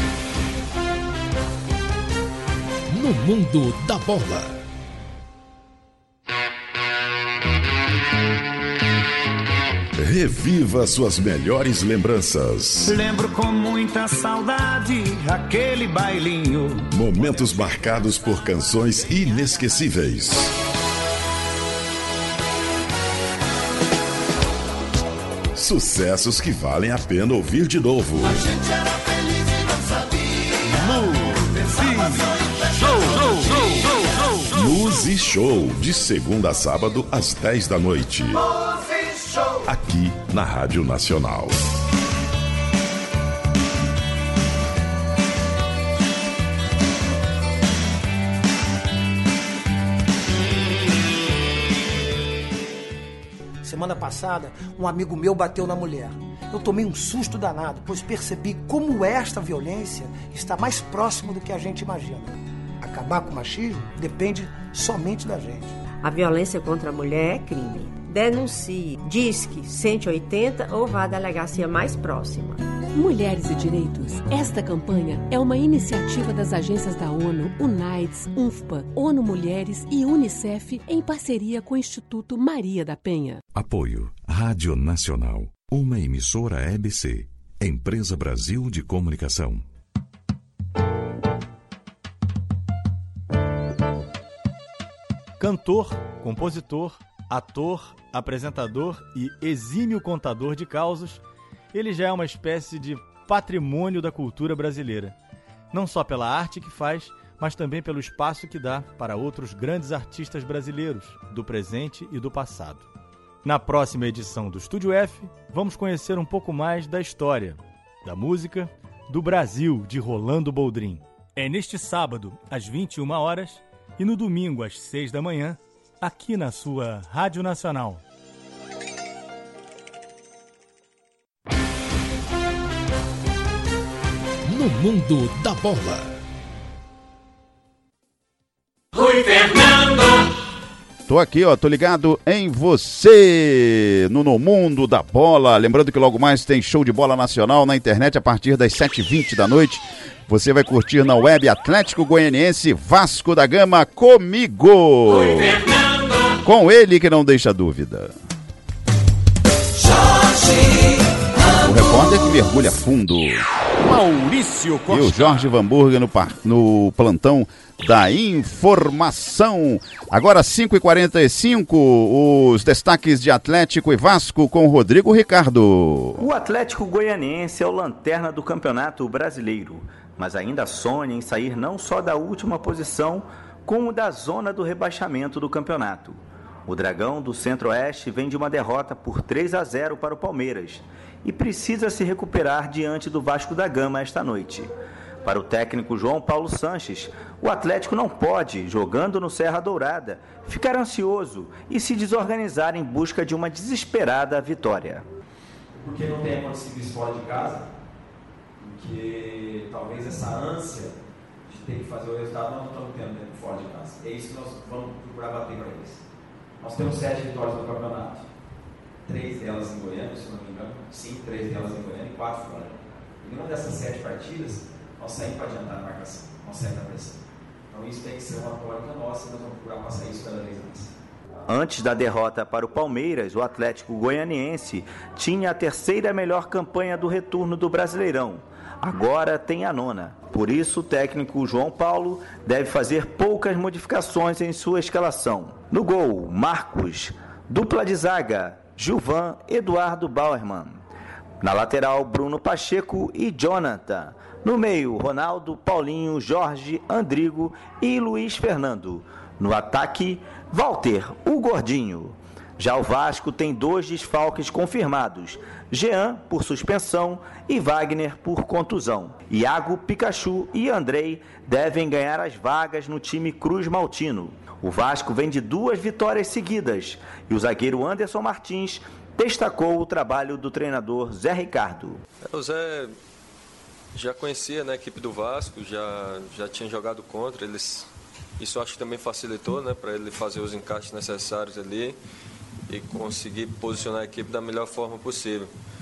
No Mundo da Bola. Reviva suas melhores lembranças. Lembro com muita saudade aquele bailinho. Momentos marcados por canções inesquecíveis. Sucessos que valem a pena ouvir de novo. A gente era feliz e não sabia. Music Show. Show, show, show, show. Music Show, de segunda a sábado às dez da noite. Aqui na Rádio Nacional. Semana passada, um amigo meu bateu na mulher. Eu tomei um susto danado, pois percebi como esta violência está mais próximo do que a gente imagina. Acabar com o machismo depende somente da gente. A violência contra a mulher é crime. Denuncie, Disque cento e oitenta ou vá à delegacia mais próxima. Mulheres e Direitos. Esta campanha é uma iniciativa das agências da ONU, UNAIDS, UNFPA, ONU Mulheres e UNICEF em parceria com o Instituto Maria da Penha. Apoio Rádio Nacional, uma emissora E B C, Empresa Brasil de Comunicação. Cantor, compositor, ator, apresentador e exímio contador de causos, ele já é uma espécie de patrimônio da cultura brasileira. Não só pela arte que faz, mas também pelo espaço que dá para outros grandes artistas brasileiros, do presente e do passado. Na próxima edição do Estúdio F, vamos conhecer um pouco mais da história, da música, do Brasil, de Rolando Boldrin. É neste sábado, às vinte e uma horas, e no domingo, às seis da manhã, aqui na sua Rádio Nacional. No mundo da bola. Rui Fernando. Tô aqui, ó, tô ligado em você, no, no mundo da bola. Lembrando que logo mais tem show de bola nacional na internet a partir das sete e vinte da noite. Você vai curtir na web Atlético Goianiense Vasco da Gama comigo. Rui Fernando. Com ele que não deixa dúvida. Jorge O repórter que mergulha fundo. Maurício Costa. E o Jorge Van Burger no, par, no plantão da informação. Agora cinco e quarenta e cinco, os destaques de Atlético e Vasco com Rodrigo Ricardo. O Atlético Goianiense é o lanterna do Campeonato Brasileiro, mas ainda sonha em sair não só da última posição, como da zona do rebaixamento do campeonato. O Dragão do Centro-Oeste vem de uma derrota por três a zero para o Palmeiras e precisa se recuperar diante do Vasco da Gama esta noite. Para o técnico João Paulo Sanches, o Atlético não pode, jogando no Serra Dourada, ficar ansioso e se desorganizar em busca de uma desesperada vitória. Porque não tem acontecido isso fora de casa, porque talvez essa ânsia de ter que fazer o resultado nós não estamos tendo dentro fora de casa. É isso que nós vamos procurar bater para eles. Nós temos sete vitórias no campeonato, três delas em Goiânia, se não me engano, sim, três delas em Goiânia e quatro fora. E numa dessas sete partidas, nós saímos para adiantar a marcação, nós saímos da pressão. Então isso tem que ser uma tônica nossa e nós vamos procurar passar isso cada vez mais. Antes da derrota para o Palmeiras, o Atlético Goianiense tinha a terceira melhor campanha do retorno do Brasileirão. Agora tem a nona. Por isso, o técnico João Paulo deve fazer poucas modificações em sua escalação. No gol, Marcos. Dupla de zaga, Gilvan, Eduardo Bauerman. Na lateral, Bruno Pacheco e Jonathan. No meio, Ronaldo, Paulinho, Jorge, Andrigo e Luiz Fernando. No ataque, Walter, o Gordinho. Já o Vasco tem dois desfalques confirmados. Jean, por suspensão, e Wagner, por contusão. Iago, Pikachu e Andrei devem ganhar as vagas no time Cruz Maltino. O Vasco vem de duas vitórias seguidas e o zagueiro Anderson Martins destacou o trabalho do treinador Zé Ricardo. O Zé já conhecia, né, a equipe do Vasco, já, já tinha jogado contra eles. Isso acho que também facilitou, né, para ele fazer os encaixes necessários ali e conseguir posicionar a equipe da melhor forma possível.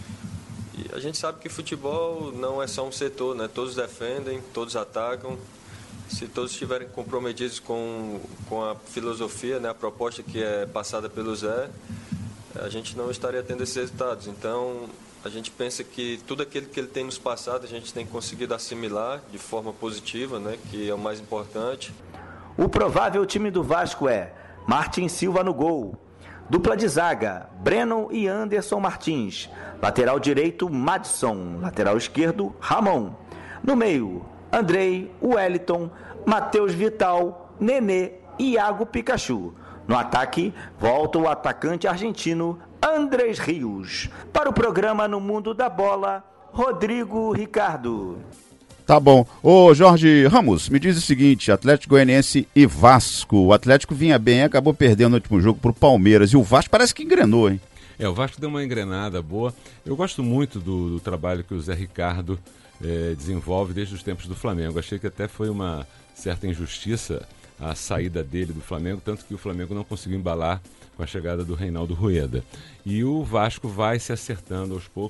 E a gente sabe que futebol não é só um setor, né? Todos defendem, todos atacam. Se todos estiverem comprometidos com, com a filosofia, né, a proposta que é passada pelo Zé, a gente não estaria tendo esses resultados. Então, a gente pensa que tudo aquilo que ele tem nos passado, a gente tem conseguido assimilar de forma positiva, né, que é o mais importante. O provável time do Vasco é Martin Silva no gol. Dupla de zaga, Breno e Anderson Martins. Lateral direito, Madison. Lateral esquerdo, Ramon. No meio, Andrei, Wellington, Matheus Vital, Nenê e Iago Pikachu. No ataque, volta o atacante argentino Andrés Rios. Para o programa No Mundo da Bola, Rodrigo Ricardo. Tá bom. Ô Jorge Ramos, me diz o seguinte, Atlético Goianiense e Vasco. O Atlético vinha bem, acabou perdendo no último jogo pro Palmeiras. E o Vasco parece que engrenou, hein? É, o Vasco deu uma engrenada boa. Eu gosto muito do, do trabalho que o Zé Ricardo é, desenvolve desde os tempos do Flamengo. Achei que até foi uma certa injustiça a saída dele do Flamengo, tanto que o Flamengo não conseguiu embalar com a chegada do Reinaldo Rueda. E o Vasco vai se acertando aos poucos.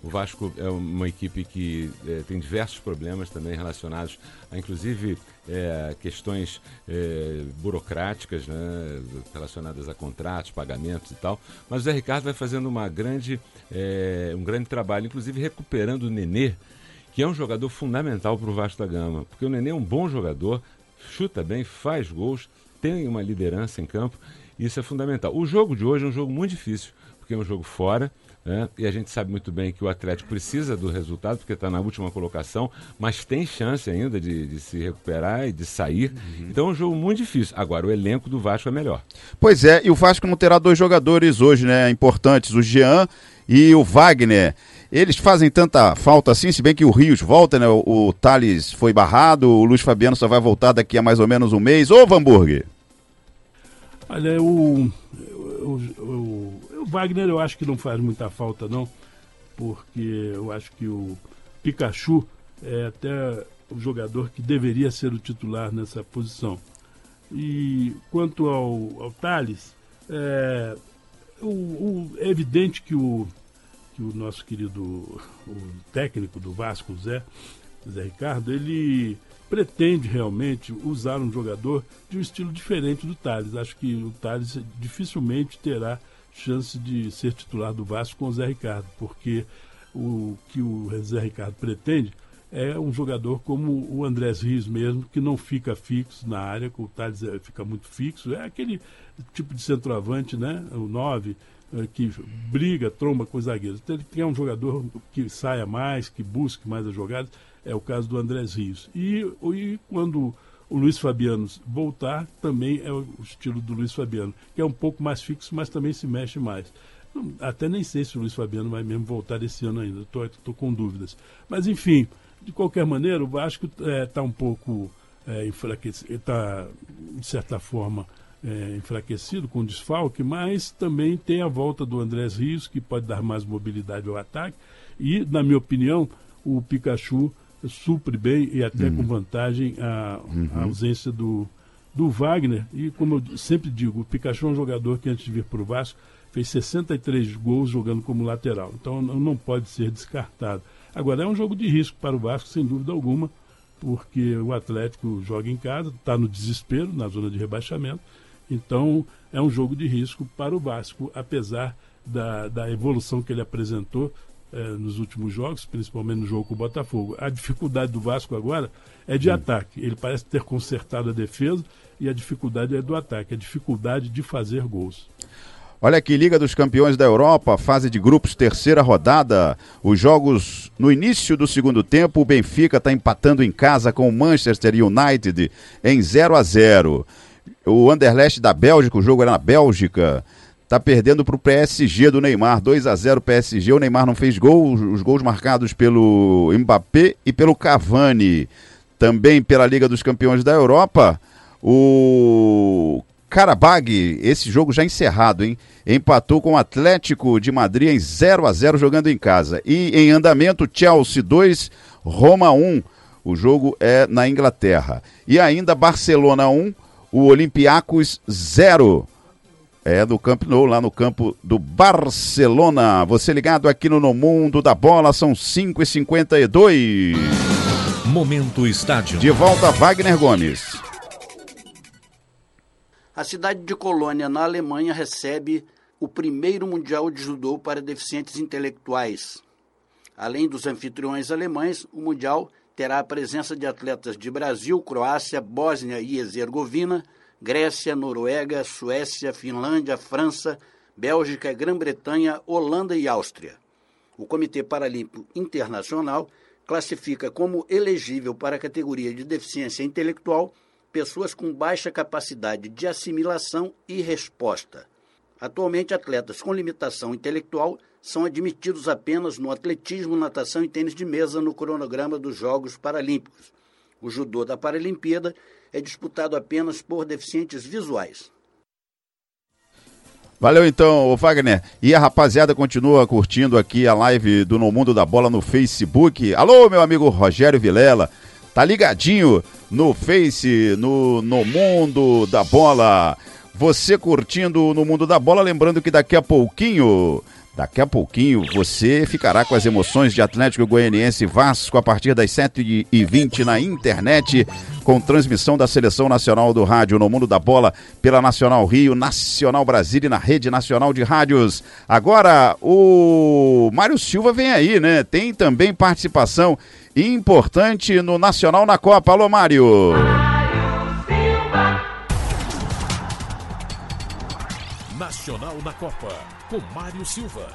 O Vasco é uma equipe que é, tem diversos problemas também relacionados a, inclusive, é, questões é, burocráticas, né, relacionadas a contratos, pagamentos e tal. Mas o Zé Ricardo vai fazendo uma grande, é, um grande trabalho, inclusive recuperando o Nenê, que é um jogador fundamental para o Vasco da Gama. Porque o Nenê é um bom jogador, chuta bem, faz gols, tem uma liderança em campo. Isso é fundamental. O jogo de hoje é um jogo muito difícil, porque é um jogo fora, né? E a gente sabe muito bem que o Atlético precisa do resultado, porque está na última colocação, mas tem chance ainda de, de se recuperar e de sair. Uhum. Então é um jogo muito difícil. Agora, o elenco do Vasco é melhor. Pois é, e o Vasco não terá dois jogadores hoje, né, importantes, o Jean e o Wagner. Eles fazem tanta falta assim, se bem que o Rios volta, né? O, o Thales foi barrado, o Luiz Fabiano só vai voltar daqui a mais ou menos um mês. Ô, Vanburg! Olha, o, o, o, o Wagner eu acho que não faz muita falta, não, porque eu acho que o Pikachu é até o jogador que deveria ser o titular nessa posição. E quanto ao, ao Thales, é, o, o, é evidente que o, que o nosso querido o técnico do Vasco, o Zé, Zé Ricardo, ele pretende realmente usar um jogador de um estilo diferente do Thales. Acho que o Thales dificilmente terá chance de ser titular do Vasco com o Zé Ricardo, porque o que o Zé Ricardo pretende é um jogador como o Andrés Rios mesmo, que não fica fixo na área, o Thales fica muito fixo, é aquele tipo de centroavante, né? O nove, que briga, tromba com os zagueiros. Então ele tem um jogador que saia mais, que busque mais as jogadas, é o caso do Andrés Rios. E, e quando o Luiz Fabiano voltar, também é o estilo do Luiz Fabiano, que é um pouco mais fixo, mas também se mexe mais. Até nem sei se o Luiz Fabiano vai mesmo voltar esse ano ainda, estou com dúvidas. Mas enfim, de qualquer maneira, o Vasco está é, um pouco é, enfraquecido, está de certa forma é, enfraquecido com desfalque, mas também tem a volta do Andrés Rios, que pode dar mais mobilidade ao ataque, e, na minha opinião, o Pikachu supre bem e até uhum. com vantagem a, uhum. a ausência do, do Wagner. E como eu sempre digo, o Pikachu é um jogador que antes de vir para o Vasco fez sessenta e três gols jogando como lateral, então não pode ser descartado. Agora é um jogo de risco para o Vasco, sem dúvida alguma, porque o Atlético joga em casa, está no desespero, na zona de rebaixamento, então é um jogo de risco para o Vasco, apesar da, da evolução que ele apresentou É, nos últimos jogos, principalmente no jogo com o Botafogo. A dificuldade do Vasco agora é de hum. ataque. Ele parece ter consertado a defesa e a dificuldade é do ataque, a dificuldade de fazer gols. Olha aqui, Liga dos Campeões da Europa, fase de grupos, terceira rodada. Os jogos no início do segundo tempo, o Benfica está empatando em casa com o Manchester United em zero a zero. O Anderlecht da Bélgica, o jogo era na Bélgica, está perdendo para o P S G do Neymar, dois a zero P S G, o Neymar não fez gol, os gols marcados pelo Mbappé e pelo Cavani. Também pela Liga dos Campeões da Europa, o Karabag, esse jogo já encerrado, hein? Empatou com o Atlético de Madrid em zero a zero jogando em casa. E em andamento, Chelsea dois, Roma um, o jogo é na Inglaterra. E ainda Barcelona um, o Olympiacos zero. É do Camp Nou, lá no campo do Barcelona. Você ligado aqui no No Mundo da Bola, são cinco e cinquenta e dois. Momento Estádio. De volta, Wagner Gomes. A cidade de Colônia, na Alemanha, recebe o primeiro Mundial de Judô para deficientes intelectuais. Além dos anfitriões alemães, o Mundial terá a presença de atletas de Brasil, Croácia, Bósnia e Herzegovina, Grécia, Noruega, Suécia, Finlândia, França, Bélgica, Grã-Bretanha, Holanda e Áustria. O Comitê Paralímpico Internacional classifica como elegível para a categoria de deficiência intelectual pessoas com baixa capacidade de assimilação e resposta. Atualmente, atletas com limitação intelectual são admitidos apenas no atletismo, natação e tênis de mesa no cronograma dos Jogos Paralímpicos. O judô da Paralimpíada é disputado apenas por deficientes visuais. Valeu então, Wagner. E a rapaziada continua curtindo aqui a live do No Mundo da Bola no Facebook. Alô, meu amigo Rogério Vilela. Tá ligadinho no Face, no, no Mundo da Bola. Você curtindo No Mundo da Bola, lembrando que daqui a pouquinho Daqui a pouquinho você ficará com as emoções de Atlético Goianiense e Vasco a partir das sete e vinte na internet, com transmissão da Seleção Nacional do Rádio no Mundo da Bola pela Nacional Rio, Nacional Brasília e na Rede Nacional de Rádios. Agora o Mário Silva vem aí, né? Tem também participação importante no Nacional na Copa. Alô, Mário! Nacional na Copa, com Mário Silva.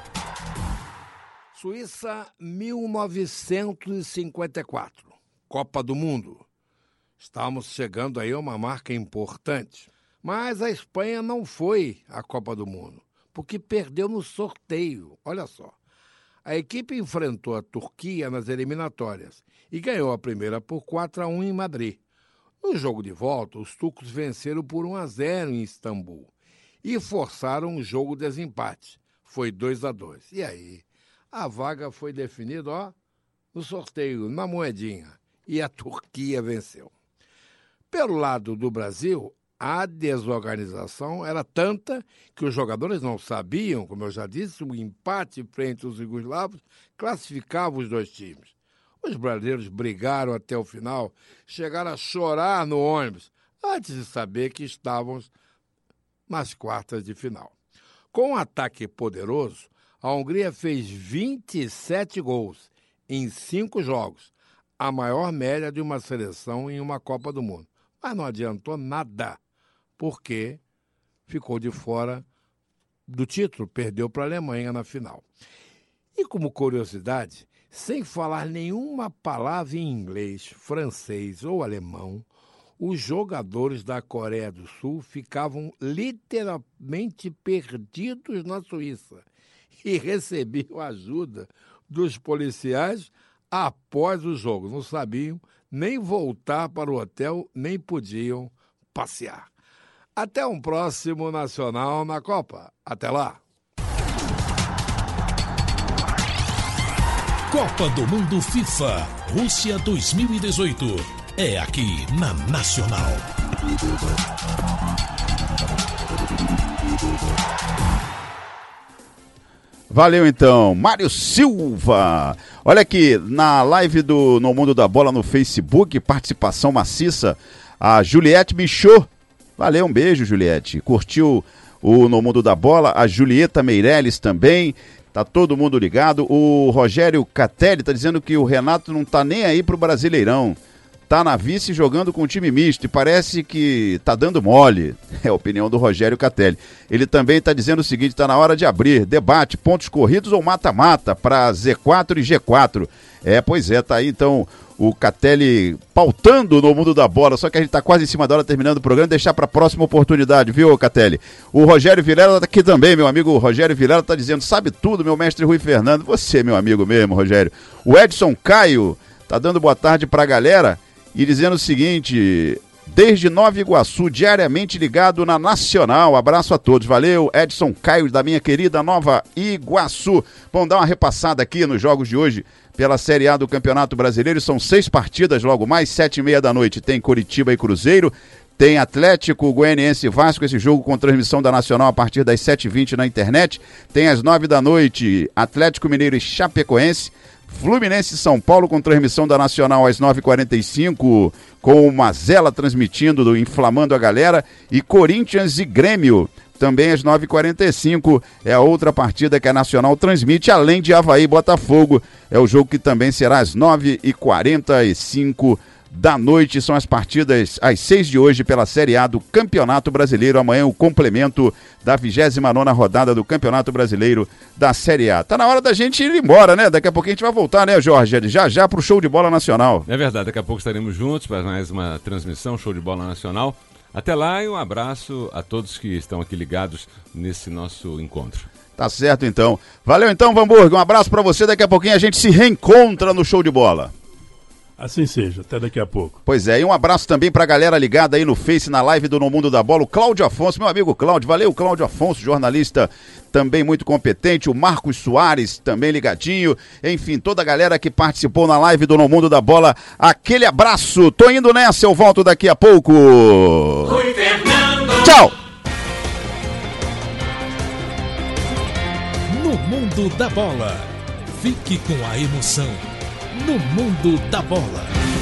Suíça, mil novecentos e cinquenta e quatro, Copa do Mundo. Estamos chegando aí a uma marca importante. Mas a Espanha não foi à Copa do Mundo, porque perdeu no sorteio. Olha só. A equipe enfrentou a Turquia nas eliminatórias e ganhou a primeira por quatro a um em Madrid. No jogo de volta, os turcos venceram por um a zero em Istambul e forçaram um jogo de desempate. Foi dois a dois. E aí, a vaga foi definida, ó, no sorteio, na moedinha. E a Turquia venceu. Pelo lado do Brasil, a desorganização era tanta que os jogadores não sabiam, como eu já disse, o empate frente aos jugoslavos classificava os dois times. Os brasileiros brigaram até o final, chegaram a chorar no ônibus, antes de saber que estávamos nas quartas de final. Com um ataque poderoso, a Hungria fez vinte e sete gols em cinco jogos, a maior média de uma seleção em uma Copa do Mundo. Mas não adiantou nada, porque ficou de fora do título, perdeu para a Alemanha na final. E como curiosidade, sem falar nenhuma palavra em inglês, francês ou alemão, os jogadores da Coreia do Sul ficavam literalmente perdidos na Suíça e recebiam ajuda dos policiais após o jogo. Não sabiam nem voltar para o hotel, nem podiam passear. Até um próximo Nacional na Copa. Até lá! Copa do Mundo FIFA, Rússia dois mil e dezoito. É aqui na Nacional. Valeu então, Mário Silva. Olha aqui, na live do No Mundo da Bola no Facebook, participação maciça, a Juliette Michaud. Valeu, um beijo, Juliette. Curtiu o No Mundo da Bola, a Julieta Meirelles também. Tá todo mundo ligado. O Rogério Catelli tá dizendo que o Renato não tá nem aí pro Brasileirão. Tá na vice jogando com o time misto e parece que tá dando mole. É a opinião do Rogério Catelli. Ele também tá dizendo o seguinte, tá na hora de abrir debate, pontos corridos ou mata-mata para Z quatro e G quatro. É, pois é, tá aí então o Catelli pautando no Mundo da Bola, só que a gente tá quase em cima da hora terminando o programa, deixar pra próxima oportunidade, viu, Catelli? O Rogério Vilela tá aqui também, meu amigo Rogério Vilela tá dizendo, sabe tudo, meu mestre Rui Fernando, você, meu amigo mesmo, Rogério. O Edson Caio tá dando boa tarde pra galera e dizendo o seguinte, desde Nova Iguaçu, diariamente ligado na Nacional, abraço a todos, valeu, Edson Caio da minha querida Nova Iguaçu. Vamos dar uma repassada aqui nos jogos de hoje pela Série A do Campeonato Brasileiro, são seis partidas logo mais, sete e meia da noite tem Coritiba e Cruzeiro, tem Atlético Goianiense e Vasco, esse jogo com transmissão da Nacional a partir das sete e vinte na internet, tem às nove da noite Atlético Mineiro e Chapecoense, Fluminense e São Paulo com transmissão da Nacional às nove e quarenta e cinco, com o Mazela transmitindo, do inflamando a galera, e Corinthians e Grêmio, também às nove e quarenta e cinco, é a outra partida que a Nacional transmite, além de Avaí e Botafogo, é o jogo que também será às nove e quarenta e cinco da noite, são as partidas às seis de hoje pela Série A do Campeonato Brasileiro, amanhã o complemento da vigésima nona rodada do Campeonato Brasileiro da Série A. Tá na hora da gente ir embora, né? Daqui a pouquinho a gente vai voltar, né, Jorge? Já já pro show de bola nacional. É verdade, daqui a pouco estaremos juntos para mais uma transmissão, show de bola nacional. Até lá e um abraço a todos que estão aqui ligados nesse nosso encontro. Tá certo então. Valeu então, Vamburgo, um abraço pra você, daqui a pouquinho a gente se reencontra no show de bola. Assim seja, até daqui a pouco. Pois é, e um abraço também pra galera ligada aí no Face, na live do No Mundo da Bola, o Cláudio Afonso, meu amigo Cláudio, valeu Cláudio Afonso, jornalista também muito competente, o Marcos Soares também ligadinho, enfim, toda a galera que participou na live do No Mundo da Bola, aquele abraço, tô indo nessa, eu volto daqui a pouco. Rui Fernando. Tchau. No Mundo Mundo da Bola. Fique com a emoção no Mundo da Bola.